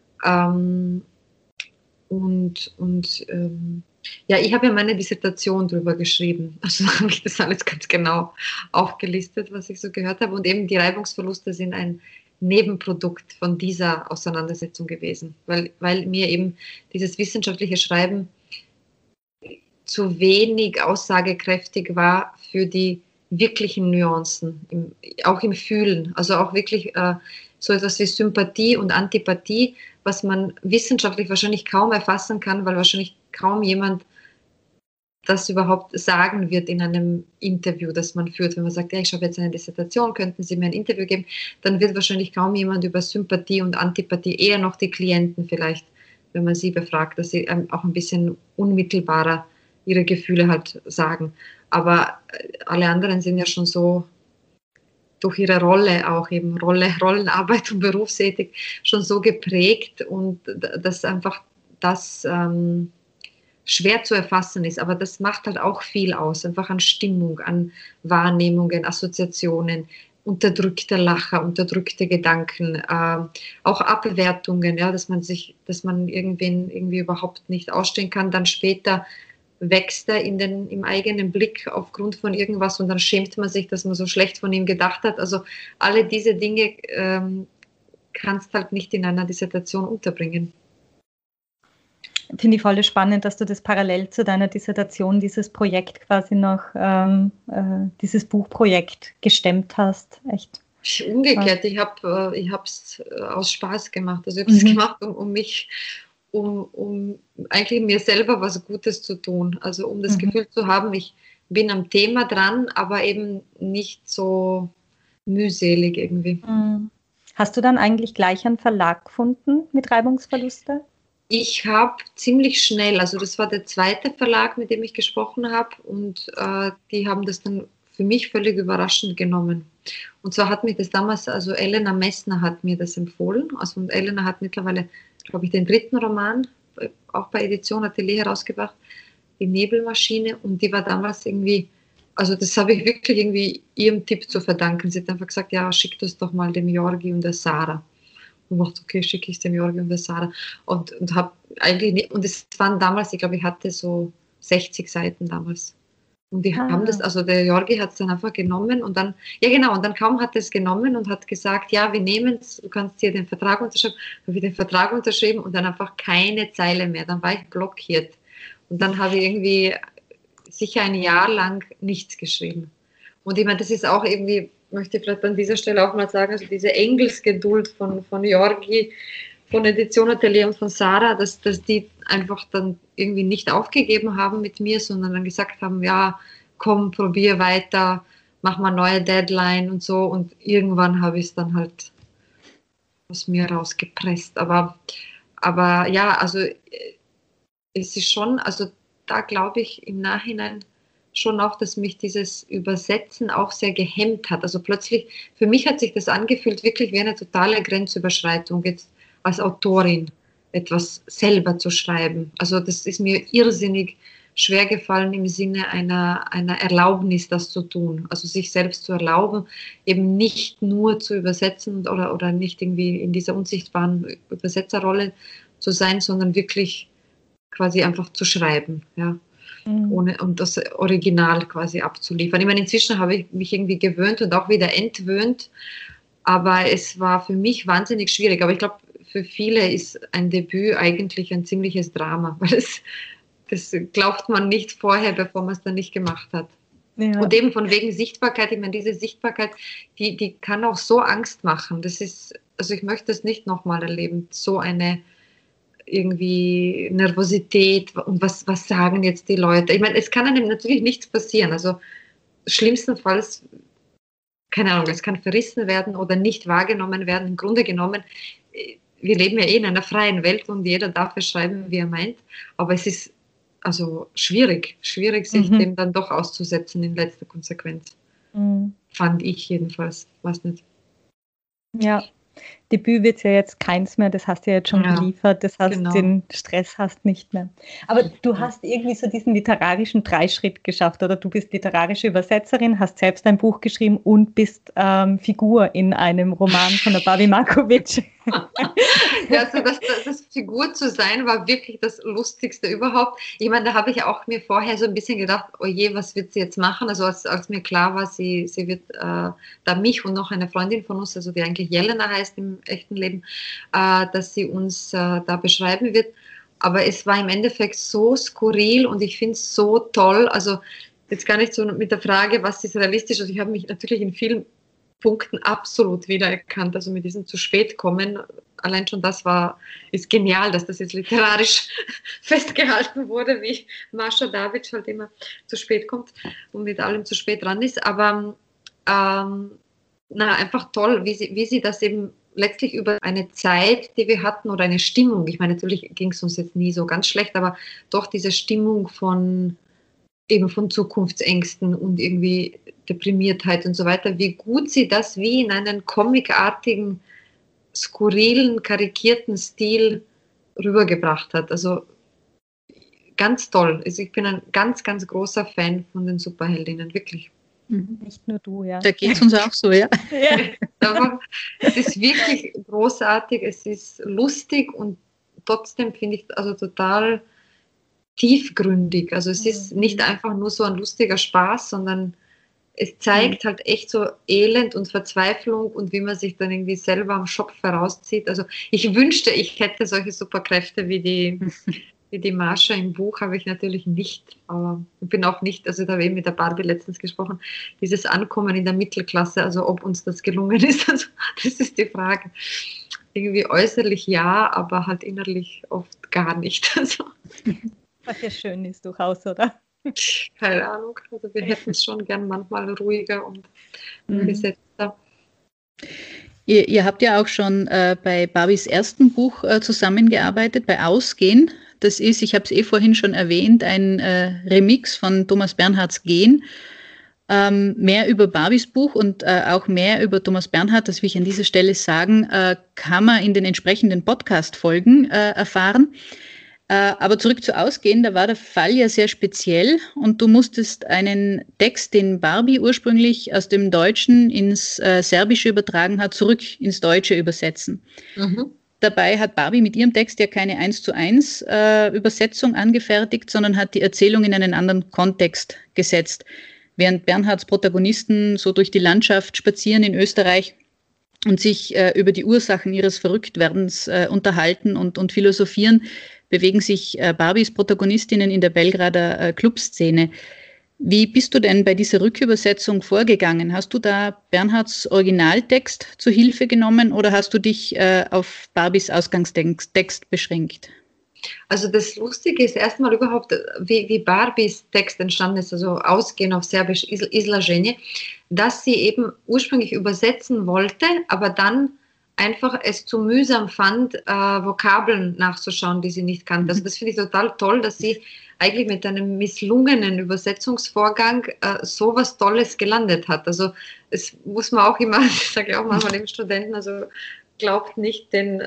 Ich habe ja meine Dissertation drüber geschrieben, also habe ich das alles ganz genau aufgelistet, was ich so gehört habe, und eben die Reibungsverluste sind ein Nebenprodukt von dieser Auseinandersetzung gewesen, weil mir eben dieses wissenschaftliche Schreiben zu wenig aussagekräftig war für die wirklichen Nuancen, auch im Fühlen, also auch wirklich so etwas wie Sympathie und Antipathie, was man wissenschaftlich wahrscheinlich kaum erfassen kann, weil wahrscheinlich kaum jemand das überhaupt sagen wird in einem Interview, das man führt. Wenn man sagt, ja, ich schreibe jetzt eine Dissertation, könnten Sie mir ein Interview geben, dann wird wahrscheinlich kaum jemand über Sympathie und Antipathie, eher noch die Klienten vielleicht, wenn man sie befragt, dass sie auch ein bisschen unmittelbarer ihre Gefühle halt sagen. Aber alle anderen sind ja schon so durch ihre Rolle auch eben Rollenarbeit und Berufsethik schon so geprägt und dass einfach das schwer zu erfassen ist. Aber das macht halt auch viel aus, einfach an Stimmung, an Wahrnehmungen, Assoziationen, unterdrückte Lacher, unterdrückte Gedanken, auch Abwertungen, ja, dass man irgendwie überhaupt nicht ausstehen kann. Dann später wächst er im eigenen Blick aufgrund von irgendwas und dann schämt man sich, dass man so schlecht von ihm gedacht hat. Also alle diese Dinge kannst halt nicht in einer Dissertation unterbringen. Finde ich voll spannend, dass du das parallel zu deiner Dissertation, dieses Projekt quasi noch, dieses Buchprojekt gestemmt hast. Echt. Umgekehrt, ich habe es aus Spaß gemacht. Also ich habe es gemacht, um eigentlich mir selber was Gutes zu tun. Also um das Gefühl zu haben, ich bin am Thema dran, aber eben nicht so mühselig irgendwie. Hast du dann eigentlich gleich einen Verlag gefunden mit Reibungsverluste? Ich habe ziemlich schnell, also das war der zweite Verlag, mit dem ich gesprochen habe und die haben das dann für mich völlig überraschend genommen. Und zwar hat mich das damals, also Elena Messner hat mir das empfohlen. Also und Elena hat mittlerweile, glaube ich, den 3. Roman, auch bei Edition Atelier herausgebracht, die Nebelmaschine. Und die war damals irgendwie, also das habe ich wirklich irgendwie ihrem Tipp zu verdanken. Sie hat einfach gesagt, ja, schick das doch mal dem Jorgi und der Sarah. Und dachte, okay, schicke ich dem Jorgi und der Sarah. Und habe eigentlich nicht, und es waren damals, ich glaube, ich hatte so 60 Seiten damals. Und die haben das, also der Jorgi hat es dann einfach genommen und dann, ja genau, und dann kaum hat er es genommen und hat gesagt, ja, wir nehmen es, du kannst hier den Vertrag unterschreiben. Dann habe ich den Vertrag unterschrieben und dann einfach keine Zeile mehr. Dann war ich blockiert. Und dann habe ich irgendwie sicher ein Jahr lang nichts geschrieben. Und ich meine, das ist auch irgendwie, möchte ich vielleicht an dieser Stelle auch mal sagen, also diese Engelsgeduld von Jorgi, von Edition Atelier und von Sarah, dass die einfach dann irgendwie nicht aufgegeben haben mit mir, sondern dann gesagt haben, ja, komm, probier weiter, mach mal neue Deadline und so. Und irgendwann habe ich es dann halt aus mir rausgepresst. Aber ja, also es ist schon, also da glaube ich im Nachhinein schon auch, dass mich dieses Übersetzen auch sehr gehemmt hat. Also plötzlich, für mich hat sich das angefühlt wirklich wie eine totale Grenzüberschreitung, jetzt als Autorin etwas selber zu schreiben. Also das ist mir irrsinnig schwer gefallen im Sinne einer Erlaubnis, das zu tun. Also sich selbst zu erlauben, eben nicht nur zu übersetzen oder nicht irgendwie in dieser unsichtbaren Übersetzerrolle zu sein, sondern wirklich quasi einfach zu schreiben, ja. Ohne, und das Original quasi abzuliefern. Ich meine, inzwischen habe ich mich irgendwie gewöhnt und auch wieder entwöhnt, aber es war für mich wahnsinnig schwierig. Aber ich glaube, für viele ist ein Debüt eigentlich ein ziemliches Drama, weil das glaubt man nicht vorher, bevor man es dann nicht gemacht hat. Ja. Und eben von wegen Sichtbarkeit, ich meine, diese Sichtbarkeit, die kann auch so Angst machen. Das ist, also ich möchte es nicht nochmal erleben, so eine irgendwie Nervosität und was sagen jetzt die Leute. Ich meine, es kann einem natürlich nichts passieren. Also schlimmstenfalls, keine Ahnung, es kann verrissen werden oder nicht wahrgenommen werden. Im Grunde genommen, wir leben ja in einer freien Welt und jeder darf es schreiben, wie er meint. Aber es ist also schwierig, sich dem dann doch auszusetzen in letzter Konsequenz. Fand ich jedenfalls, weiß nicht. Ja. Debüt wird ja jetzt keins mehr, das hast du ja jetzt schon geliefert, das heißt, den Stress hast nicht mehr. Aber du hast irgendwie so diesen literarischen Dreischritt geschafft, oder du bist literarische Übersetzerin, hast selbst ein Buch geschrieben und bist Figur in einem Roman von der Barbie Markovic. Ja, also das Figur zu sein, war wirklich das Lustigste überhaupt. Ich meine, da habe ich auch mir vorher so ein bisschen gedacht, oh je, was wird sie jetzt machen? Also als mir klar war, sie wird da mich und noch eine Freundin von uns, also die eigentlich Jelena heißt im echten Leben, dass sie uns da beschreiben wird. Aber es war im Endeffekt so skurril und ich finde es so toll. Also jetzt gar nicht so mit der Frage, was ist realistisch. Also ich habe mich natürlich in vielen Punkten absolut wiedererkannt. Also mit diesem zu spät kommen, allein schon das ist genial, dass das jetzt literarisch festgehalten wurde, wie Mascha Davic halt immer zu spät kommt und mit allem zu spät dran ist. Aber einfach toll, wie sie das eben letztlich über eine Zeit, die wir hatten, oder eine Stimmung, ich meine, natürlich ging es uns jetzt nie so ganz schlecht, aber doch diese Stimmung von Zukunftsängsten und irgendwie Deprimiertheit und so weiter, wie gut sie das wie in einen comicartigen, skurrilen, karikierten Stil rübergebracht hat. Also ganz toll. Also ich bin ein ganz, ganz großer Fan von den Superheldinnen, wirklich. Nicht nur du, ja. Da geht es uns auch so, ja. Ja. Aber es ist wirklich großartig, es ist lustig und trotzdem finde ich also total tiefgründig. Also es ist nicht einfach nur so ein lustiger Spaß, sondern es zeigt halt echt so Elend und Verzweiflung und wie man sich dann irgendwie selber am Schopf herauszieht. Also ich wünschte, ich hätte solche Superkräfte wie die Marsha im Buch, habe ich natürlich nicht. Aber ich bin auch nicht, also da habe ich eben mit der Barbie letztens gesprochen, dieses Ankommen in der Mittelklasse, also ob uns das gelungen ist, also das ist die Frage. Irgendwie äußerlich ja, aber halt innerlich oft gar nicht. Also, Was ja schön ist durchaus, oder? keine Ahnung, also wir hätten es schon gern manchmal ruhiger und gesetzter. Ihr habt ja auch schon bei Barbies ersten Buch zusammengearbeitet, bei Ausgehen. Das ist, ich habe es vorhin schon erwähnt, ein Remix von Thomas Bernhards Gehen. Mehr über Barbies Buch und auch mehr über Thomas Bernhard, das will ich an dieser Stelle sagen, kann man in den entsprechenden Podcast-Folgen erfahren. Aber zurück zu Ausgehen, da war der Fall ja sehr speziell und du musstest einen Text, den Barbie ursprünglich aus dem Deutschen ins Serbische übertragen hat, zurück ins Deutsche übersetzen. Dabei hat Barbie mit ihrem Text ja keine 1:1 Übersetzung angefertigt, sondern hat die Erzählung in einen anderen Kontext gesetzt. Während Bernhards Protagonisten so durch die Landschaft spazieren in Österreich und sich über die Ursachen ihres Verrücktwerdens unterhalten und philosophieren, bewegen sich Barbies Protagonistinnen in der Belgrader Clubszene. Wie bist du denn bei dieser Rückübersetzung vorgegangen? Hast du da Bernhards Originaltext zu Hilfe genommen oder hast du dich auf Barbies Ausgangstext beschränkt? Also das Lustige ist erstmal überhaupt, wie Barbies Text entstanden ist, also Ausgehen auf Serbisch Izlaženje, dass sie eben ursprünglich übersetzen wollte, aber dann einfach es zu mühsam fand, Vokabeln nachzuschauen, die sie nicht kannte. Also das finde ich total toll, dass sie eigentlich mit einem misslungenen Übersetzungsvorgang so was Tolles gelandet hat. Also es muss man auch immer, ich sage ja auch manchmal dem Studenten, also glaubt nicht den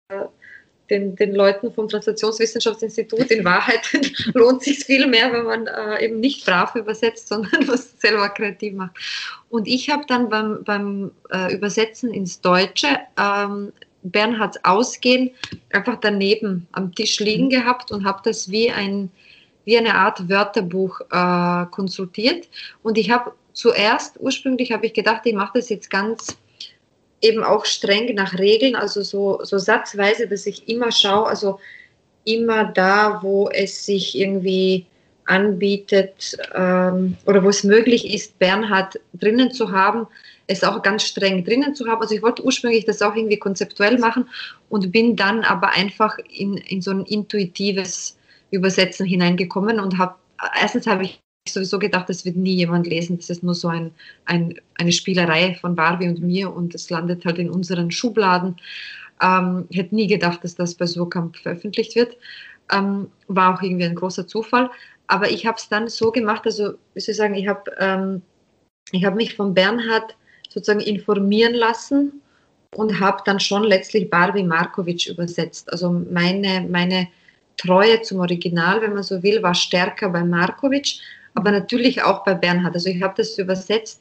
Leuten vom Translationswissenschaftsinstitut. In Wahrheit lohnt es sich viel mehr, wenn man eben nicht brav übersetzt, sondern was selber kreativ macht. Und ich habe dann beim Übersetzen ins Deutsche Bernhards Ausgehen einfach daneben am Tisch liegen gehabt und habe das wie eine Art Wörterbuch konsultiert. Und ich habe ursprünglich habe ich gedacht, ich mache das jetzt ganz eben auch streng nach Regeln, also so satzweise, dass ich immer schaue, also immer da, wo es sich irgendwie anbietet oder wo es möglich ist, Bernhard drinnen zu haben, es auch ganz streng drinnen zu haben. Also ich wollte ursprünglich das auch irgendwie konzeptuell machen und bin dann aber einfach in so ein intuitives Übersetzen hineingekommen und erstens habe ich sowieso gedacht, das wird nie jemand lesen, das ist nur so eine Spielerei von Barbie und mir und es landet halt in unseren Schubladen. Hätte nie gedacht, dass das bei Surkamp veröffentlicht wird. War auch irgendwie ein großer Zufall. Aber ich habe es dann so gemacht, also wie soll ich sagen, ich habe mich von Bernhard sozusagen informieren lassen und habe dann schon letztlich Barbie Markovic übersetzt. Also meine Treue zum Original, wenn man so will, war stärker bei Markovic, aber natürlich auch bei Bernhard. Also ich habe das übersetzt,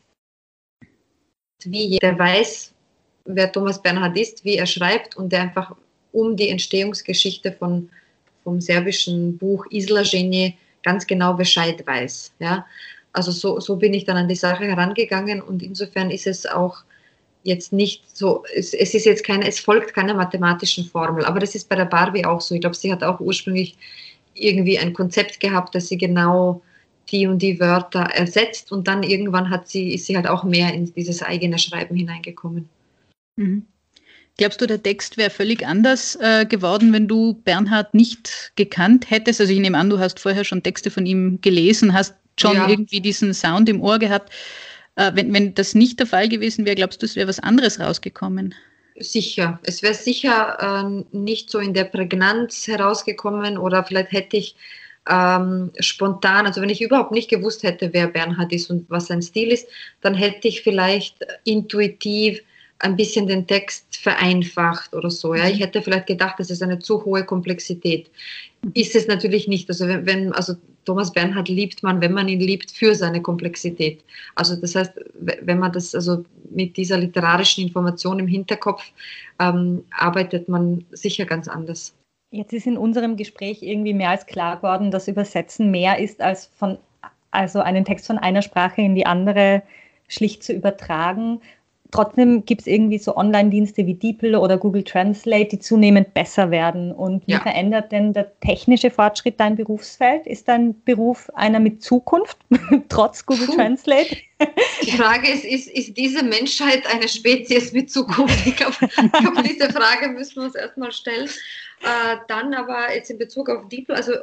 wie jeder weiß, wer Thomas Bernhard ist, wie er schreibt und der einfach um die Entstehungsgeschichte vom serbischen Buch Izlaženje ganz genau Bescheid weiß. Ja? Also so bin ich dann an die Sache herangegangen und insofern ist es auch jetzt nicht so, es folgt keiner mathematischen Formel, aber das ist bei der Barbie auch so. Ich glaube, sie hat auch ursprünglich irgendwie ein Konzept gehabt, dass sie genau die und die Wörter ersetzt und dann irgendwann ist sie halt auch mehr in dieses eigene Schreiben hineingekommen. Mhm. Glaubst du, der Text wäre völlig anders geworden, wenn du Bernhard nicht gekannt hättest? Also ich nehme an, du hast vorher schon Texte von ihm gelesen, hast schon irgendwie diesen Sound im Ohr gehabt. Wenn das nicht der Fall gewesen wäre, glaubst du, es wäre was anderes rausgekommen? Sicher. Es wäre sicher nicht so in der Prägnanz herausgekommen oder vielleicht hätte ich spontan, also wenn ich überhaupt nicht gewusst hätte, wer Bernhard ist und was sein Stil ist, dann hätte ich vielleicht intuitiv ein bisschen den Text vereinfacht oder so. Ja? Ich hätte vielleicht gedacht, das ist eine zu hohe Komplexität. Ist es natürlich nicht. Also also Thomas Bernhard liebt man, wenn man ihn liebt, für seine Komplexität. Also das heißt, wenn man das also mit dieser literarischen Information im Hinterkopf arbeitet man sicher ganz anders. Jetzt ist in unserem Gespräch irgendwie mehr als klar geworden, dass Übersetzen mehr ist als einen Text von einer Sprache in die andere schlicht zu übertragen. Trotzdem gibt es irgendwie so Online-Dienste wie DeepL oder Google Translate, die zunehmend besser werden. Und wie verändert denn der technische Fortschritt dein Berufsfeld? Ist dein Beruf einer mit Zukunft, trotz Google Translate? Die Frage ist diese Menschheit eine Spezies mit Zukunft? Ich glaube, diese Frage müssen wir uns erstmal stellen. Dann aber jetzt in Bezug auf DeepL, also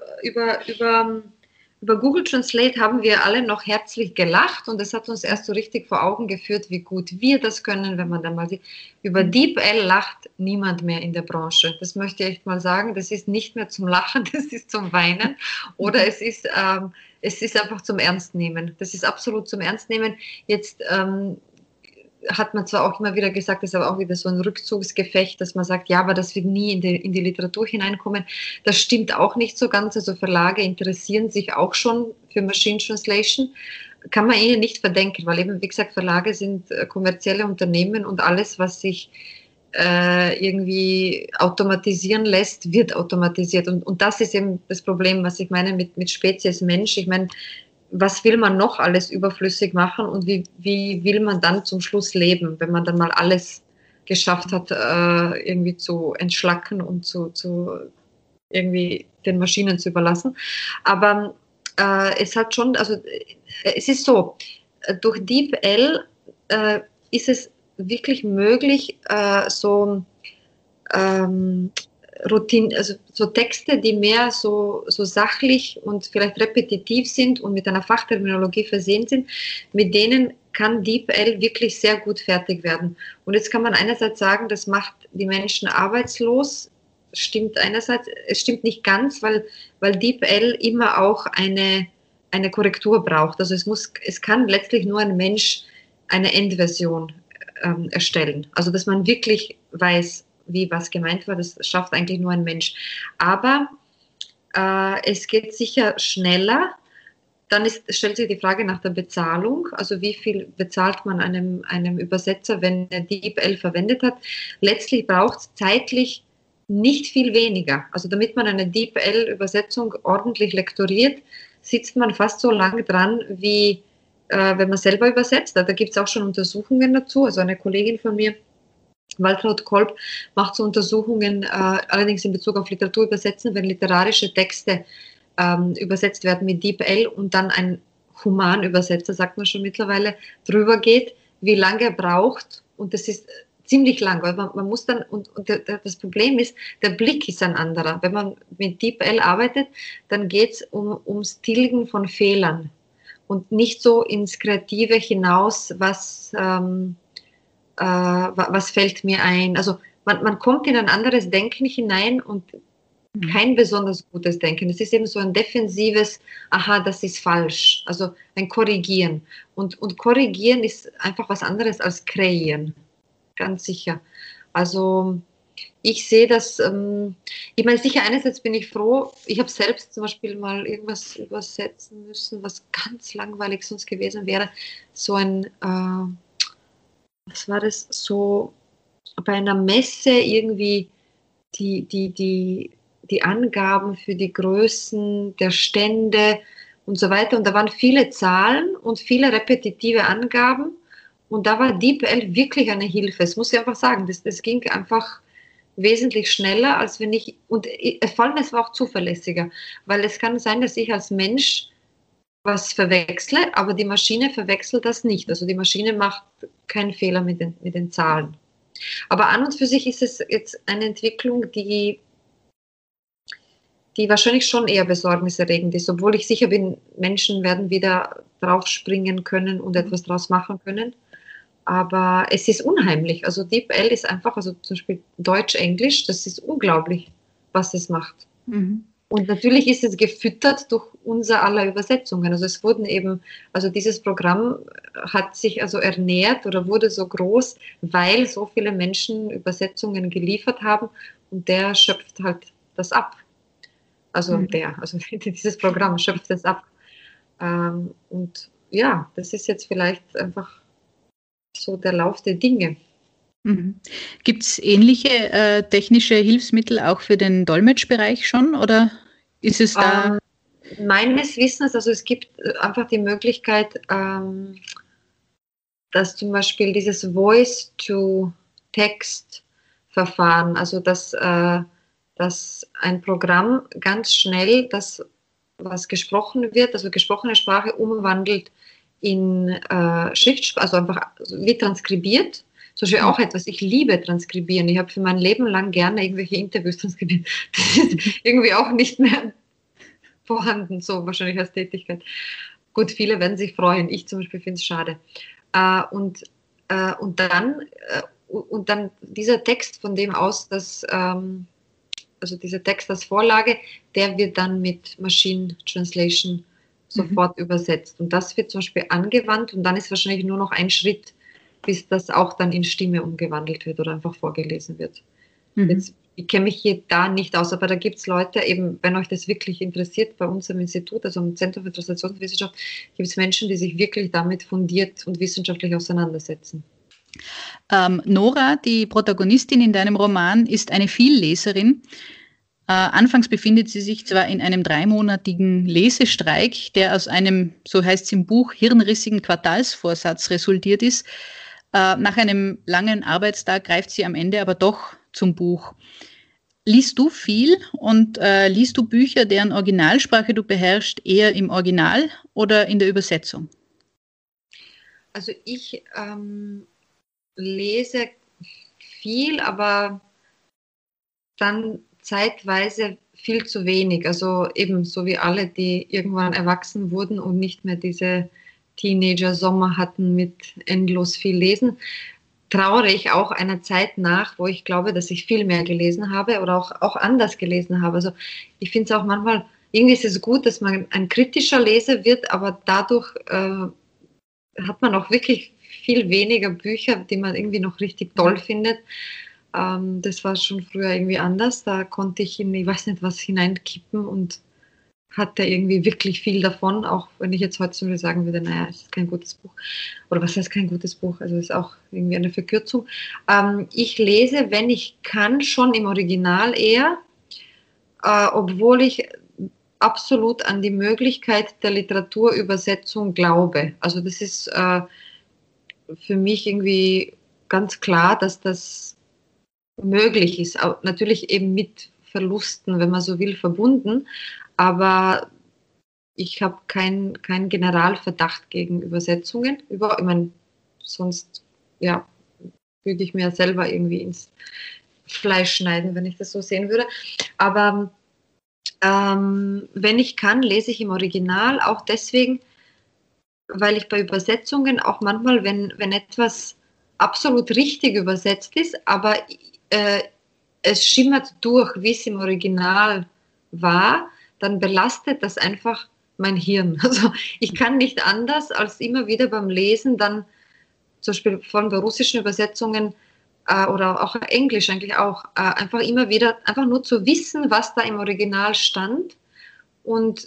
über Google Translate haben wir alle noch herzlich gelacht und das hat uns erst so richtig vor Augen geführt, wie gut wir das können, wenn man dann mal sieht. Über DeepL lacht niemand mehr in der Branche. Das möchte ich echt mal sagen. Das ist nicht mehr zum Lachen, das ist zum Weinen oder es ist einfach zum Ernstnehmen. Das ist absolut zum Ernstnehmen. Jetzt hat man zwar auch immer wieder gesagt, das ist aber auch wieder so ein Rückzugsgefecht, dass man sagt, ja, aber das wird nie in die Literatur hineinkommen. Das stimmt auch nicht so ganz. Also Verlage interessieren sich auch schon für Machine Translation. Kann man ihnen nicht verdenken, weil eben, wie gesagt, Verlage sind kommerzielle Unternehmen und alles, was sich irgendwie automatisieren lässt, wird automatisiert. Und das ist eben das Problem, was ich meine mit Spezies Mensch. Ich meine, was will man noch alles überflüssig machen und wie will man dann zum Schluss leben, wenn man dann mal alles geschafft hat, irgendwie zu entschlacken und zu irgendwie den Maschinen zu überlassen. Aber es hat schon, also es ist so, durch DeepL ist es wirklich möglich, Routine, also so Texte, die mehr so sachlich und vielleicht repetitiv sind und mit einer Fachterminologie versehen sind, mit denen kann DeepL wirklich sehr gut fertig werden. Und jetzt kann man einerseits sagen, das macht die Menschen arbeitslos. Stimmt einerseits, es stimmt nicht ganz, weil DeepL immer auch eine Korrektur braucht. Also es kann letztlich nur ein Mensch eine Endversion erstellen. Also dass man wirklich weiß, wie was gemeint war, das schafft eigentlich nur ein Mensch. Aber es geht sicher schneller. Dann stellt sich die Frage nach der Bezahlung. Also wie viel bezahlt man einem Übersetzer, wenn er DeepL verwendet hat? Letztlich braucht es zeitlich nicht viel weniger. Also damit man eine DeepL-Übersetzung ordentlich lektoriert, sitzt man fast so lange dran, wie wenn man selber übersetzt. Da gibt es auch schon Untersuchungen dazu. Also eine Kollegin von mir, Waltraud Kolb, macht so Untersuchungen, allerdings in Bezug auf Literatur übersetzen, wenn literarische Texte übersetzt werden mit DeepL und dann ein Humanübersetzer, sagt man schon mittlerweile, drüber geht, wie lange er braucht. Und das ist ziemlich lang, weil man muss dann, und das Problem ist, der Blick ist ein anderer. Wenn man mit DeepL arbeitet, dann geht es ums Tilgen von Fehlern und nicht so ins Kreative hinaus, was fällt mir ein. Also man kommt in ein anderes Denken hinein und kein besonders gutes Denken. Es ist eben so ein defensives, aha, das ist falsch. Also ein Korrigieren. Und Korrigieren ist einfach was anderes als Kreieren. Ganz sicher. Also ich sehe das, ich meine sicher, einerseits bin ich froh, ich habe selbst zum Beispiel mal irgendwas übersetzen müssen, was ganz langweilig sonst gewesen wäre. So ein was war das, so bei einer Messe irgendwie die Angaben für die Größen der Stände und so weiter. Und da waren viele Zahlen und viele repetitive Angaben. Und da war DeepL wirklich eine Hilfe. Das muss ich einfach sagen. Das ging einfach wesentlich schneller, als wenn ich, und vor allem es war auch zuverlässiger, weil es kann sein, dass ich als Mensch was verwechsle, aber die Maschine verwechselt das nicht. Also die Maschine macht keinen Fehler mit den Zahlen. Aber an und für sich ist es jetzt eine Entwicklung, die wahrscheinlich schon eher besorgniserregend ist, obwohl ich sicher bin, Menschen werden wieder draufspringen können und etwas draus machen können. Aber es ist unheimlich. Also DeepL ist einfach, also zum Beispiel Deutsch-Englisch, das ist unglaublich, was es macht. Mhm. Und natürlich ist es gefüttert durch unser aller Übersetzungen. Also es wurden eben, also dieses Programm hat sich also ernährt oder wurde so groß, weil so viele Menschen Übersetzungen geliefert haben und der schöpft halt das ab. Also dieses Programm schöpft das ab. Und ja, das ist jetzt vielleicht einfach so der Lauf der Dinge. Mhm. Gibt es ähnliche technische Hilfsmittel auch für den Dolmetschbereich schon oder ist es da? Meines Wissens, also es gibt einfach die Möglichkeit, dass zum Beispiel dieses Voice-to-Text-Verfahren, also dass ein Programm ganz schnell das, was gesprochen wird, also gesprochene Sprache umwandelt in Schriftsprache, also einfach wie transkribiert. Zum Beispiel auch etwas, ich liebe Transkribieren. Ich habe für mein Leben lang gerne irgendwelche Interviews transkribiert. Das ist irgendwie auch nicht mehr vorhanden, so wahrscheinlich als Tätigkeit. Gut, viele werden sich freuen. Ich zum Beispiel finde es schade. Und dann dieser Text, von dem aus, dass also dieser Text als Vorlage, der wird dann mit Machine Translation sofort übersetzt. Und das wird zum Beispiel angewandt und dann ist wahrscheinlich nur noch ein Schritt, bis das auch dann in Stimme umgewandelt wird oder einfach vorgelesen wird. Jetzt, ich kenne mich hier da nicht aus, aber da gibt es Leute, eben, wenn euch das wirklich interessiert, bei uns am Institut, also im Zentrum für Translationswissenschaft, gibt es Menschen, die sich wirklich damit fundiert und wissenschaftlich auseinandersetzen. Nora, die Protagonistin in deinem Roman, ist eine Vielleserin. Anfangs befindet sie sich zwar in einem 3-monatigen Lesestreik, der aus einem, so heißt es im Buch, hirnrissigen Quartalsvorsatz resultiert ist. Nach einem langen Arbeitstag greift sie am Ende aber doch zum Buch. Liest du viel und liest du Bücher, deren Originalsprache du beherrschst, eher im Original oder in der Übersetzung? Also ich lese viel, aber dann zeitweise viel zu wenig. Also eben so wie alle, die irgendwann erwachsen wurden und nicht mehr diese Teenager-Sommer hatten mit endlos viel Lesen, trauere ich auch einer Zeit nach, wo ich glaube, dass ich viel mehr gelesen habe oder auch anders gelesen habe. Also ich finde es auch manchmal, irgendwie ist es gut, dass man ein kritischer Leser wird, aber dadurch hat man auch wirklich viel weniger Bücher, die man irgendwie noch richtig toll findet. Das war schon früher irgendwie anders. Da konnte ich in, ich weiß nicht was, hineinkippen und hatte irgendwie wirklich viel davon, auch wenn ich jetzt heute sagen würde, naja, es ist kein gutes Buch. Oder was heißt kein gutes Buch? Also es ist auch irgendwie eine Verkürzung. Ich lese, wenn ich kann, schon im Original eher, obwohl ich absolut an die Möglichkeit der Literaturübersetzung glaube. Also das ist für mich irgendwie ganz klar, dass das möglich ist. Auch natürlich eben mit Verlusten, wenn man so will, verbunden. Aber ich habe keinen Generalverdacht gegen Übersetzungen. Ich meine, sonst ja, würde ich mir selber irgendwie ins Fleisch schneiden, wenn ich das so sehen würde. Aber wenn ich kann, lese ich im Original, auch deswegen, weil ich bei Übersetzungen auch manchmal, wenn etwas absolut richtig übersetzt ist, aber es schimmert durch, wie es im Original war, dann belastet das einfach mein Hirn. Also ich kann nicht anders, als immer wieder beim Lesen dann zum Beispiel von bei russischen Übersetzungen oder auch Englisch eigentlich auch, einfach immer wieder, einfach nur zu wissen, was da im Original stand und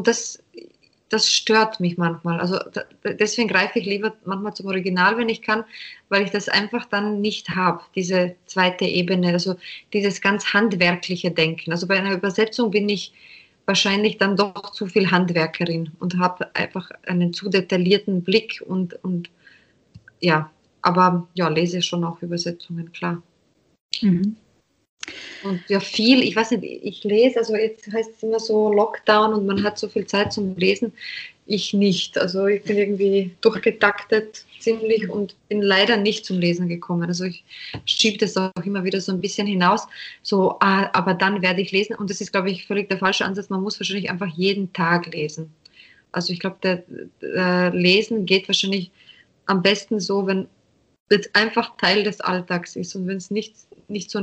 das stört mich manchmal. Also deswegen greife ich lieber manchmal zum Original, wenn ich kann, weil ich das einfach dann nicht habe, diese zweite Ebene, also dieses ganz handwerkliche Denken. Also bei einer Übersetzung bin ich wahrscheinlich dann doch zu viel Handwerkerin und habe einfach einen zu detaillierten Blick und ja, aber ja, lese schon auch Übersetzungen, klar. Und ja, viel, ich weiß nicht, ich lese, also jetzt heißt es immer so Lockdown und man hat so viel Zeit zum Lesen. Ich nicht. Also ich bin irgendwie durchgetaktet ziemlich und bin leider nicht zum Lesen gekommen. Also ich schiebe das auch immer wieder so ein bisschen hinaus. So, aber dann werde ich lesen. Und das ist, glaube ich, völlig der falsche Ansatz. Man muss wahrscheinlich einfach jeden Tag lesen. Also ich glaube, der Lesen geht wahrscheinlich am besten so, wenn es einfach Teil des Alltags ist und wenn es nicht so ein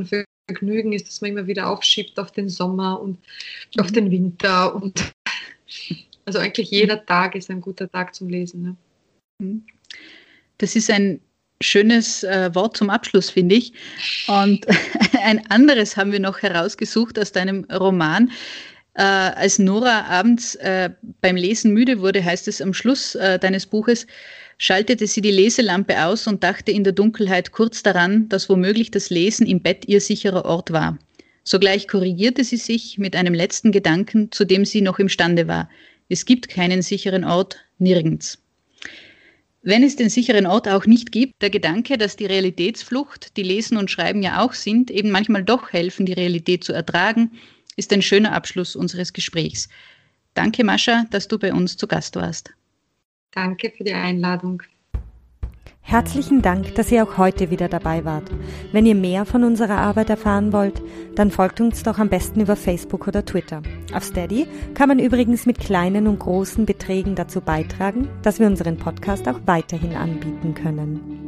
Vergnügen ist, dass man immer wieder aufschiebt auf den Sommer und auf den Winter. Und also eigentlich jeder Tag ist ein guter Tag zum Lesen. Ne? Das ist ein schönes Wort zum Abschluss, finde ich. Und ein anderes haben wir noch herausgesucht aus deinem Roman. Als Nora abends beim Lesen müde wurde, heißt es am Schluss deines Buches, schaltete sie die Leselampe aus und dachte in der Dunkelheit kurz daran, dass womöglich das Lesen im Bett ihr sicherer Ort war. Sogleich korrigierte sie sich mit einem letzten Gedanken, zu dem sie noch imstande war. Es gibt keinen sicheren Ort, nirgends. Wenn es den sicheren Ort auch nicht gibt, der Gedanke, dass die Realitätsflucht, die Lesen und Schreiben ja auch sind, eben manchmal doch helfen, die Realität zu ertragen, ist ein schöner Abschluss unseres Gesprächs. Danke, Mascha, dass du bei uns zu Gast warst. Danke für die Einladung. Herzlichen Dank, dass ihr auch heute wieder dabei wart. Wenn ihr mehr von unserer Arbeit erfahren wollt, dann folgt uns doch am besten über Facebook oder Twitter. Auf Steady kann man übrigens mit kleinen und großen Beträgen dazu beitragen, dass wir unseren Podcast auch weiterhin anbieten können.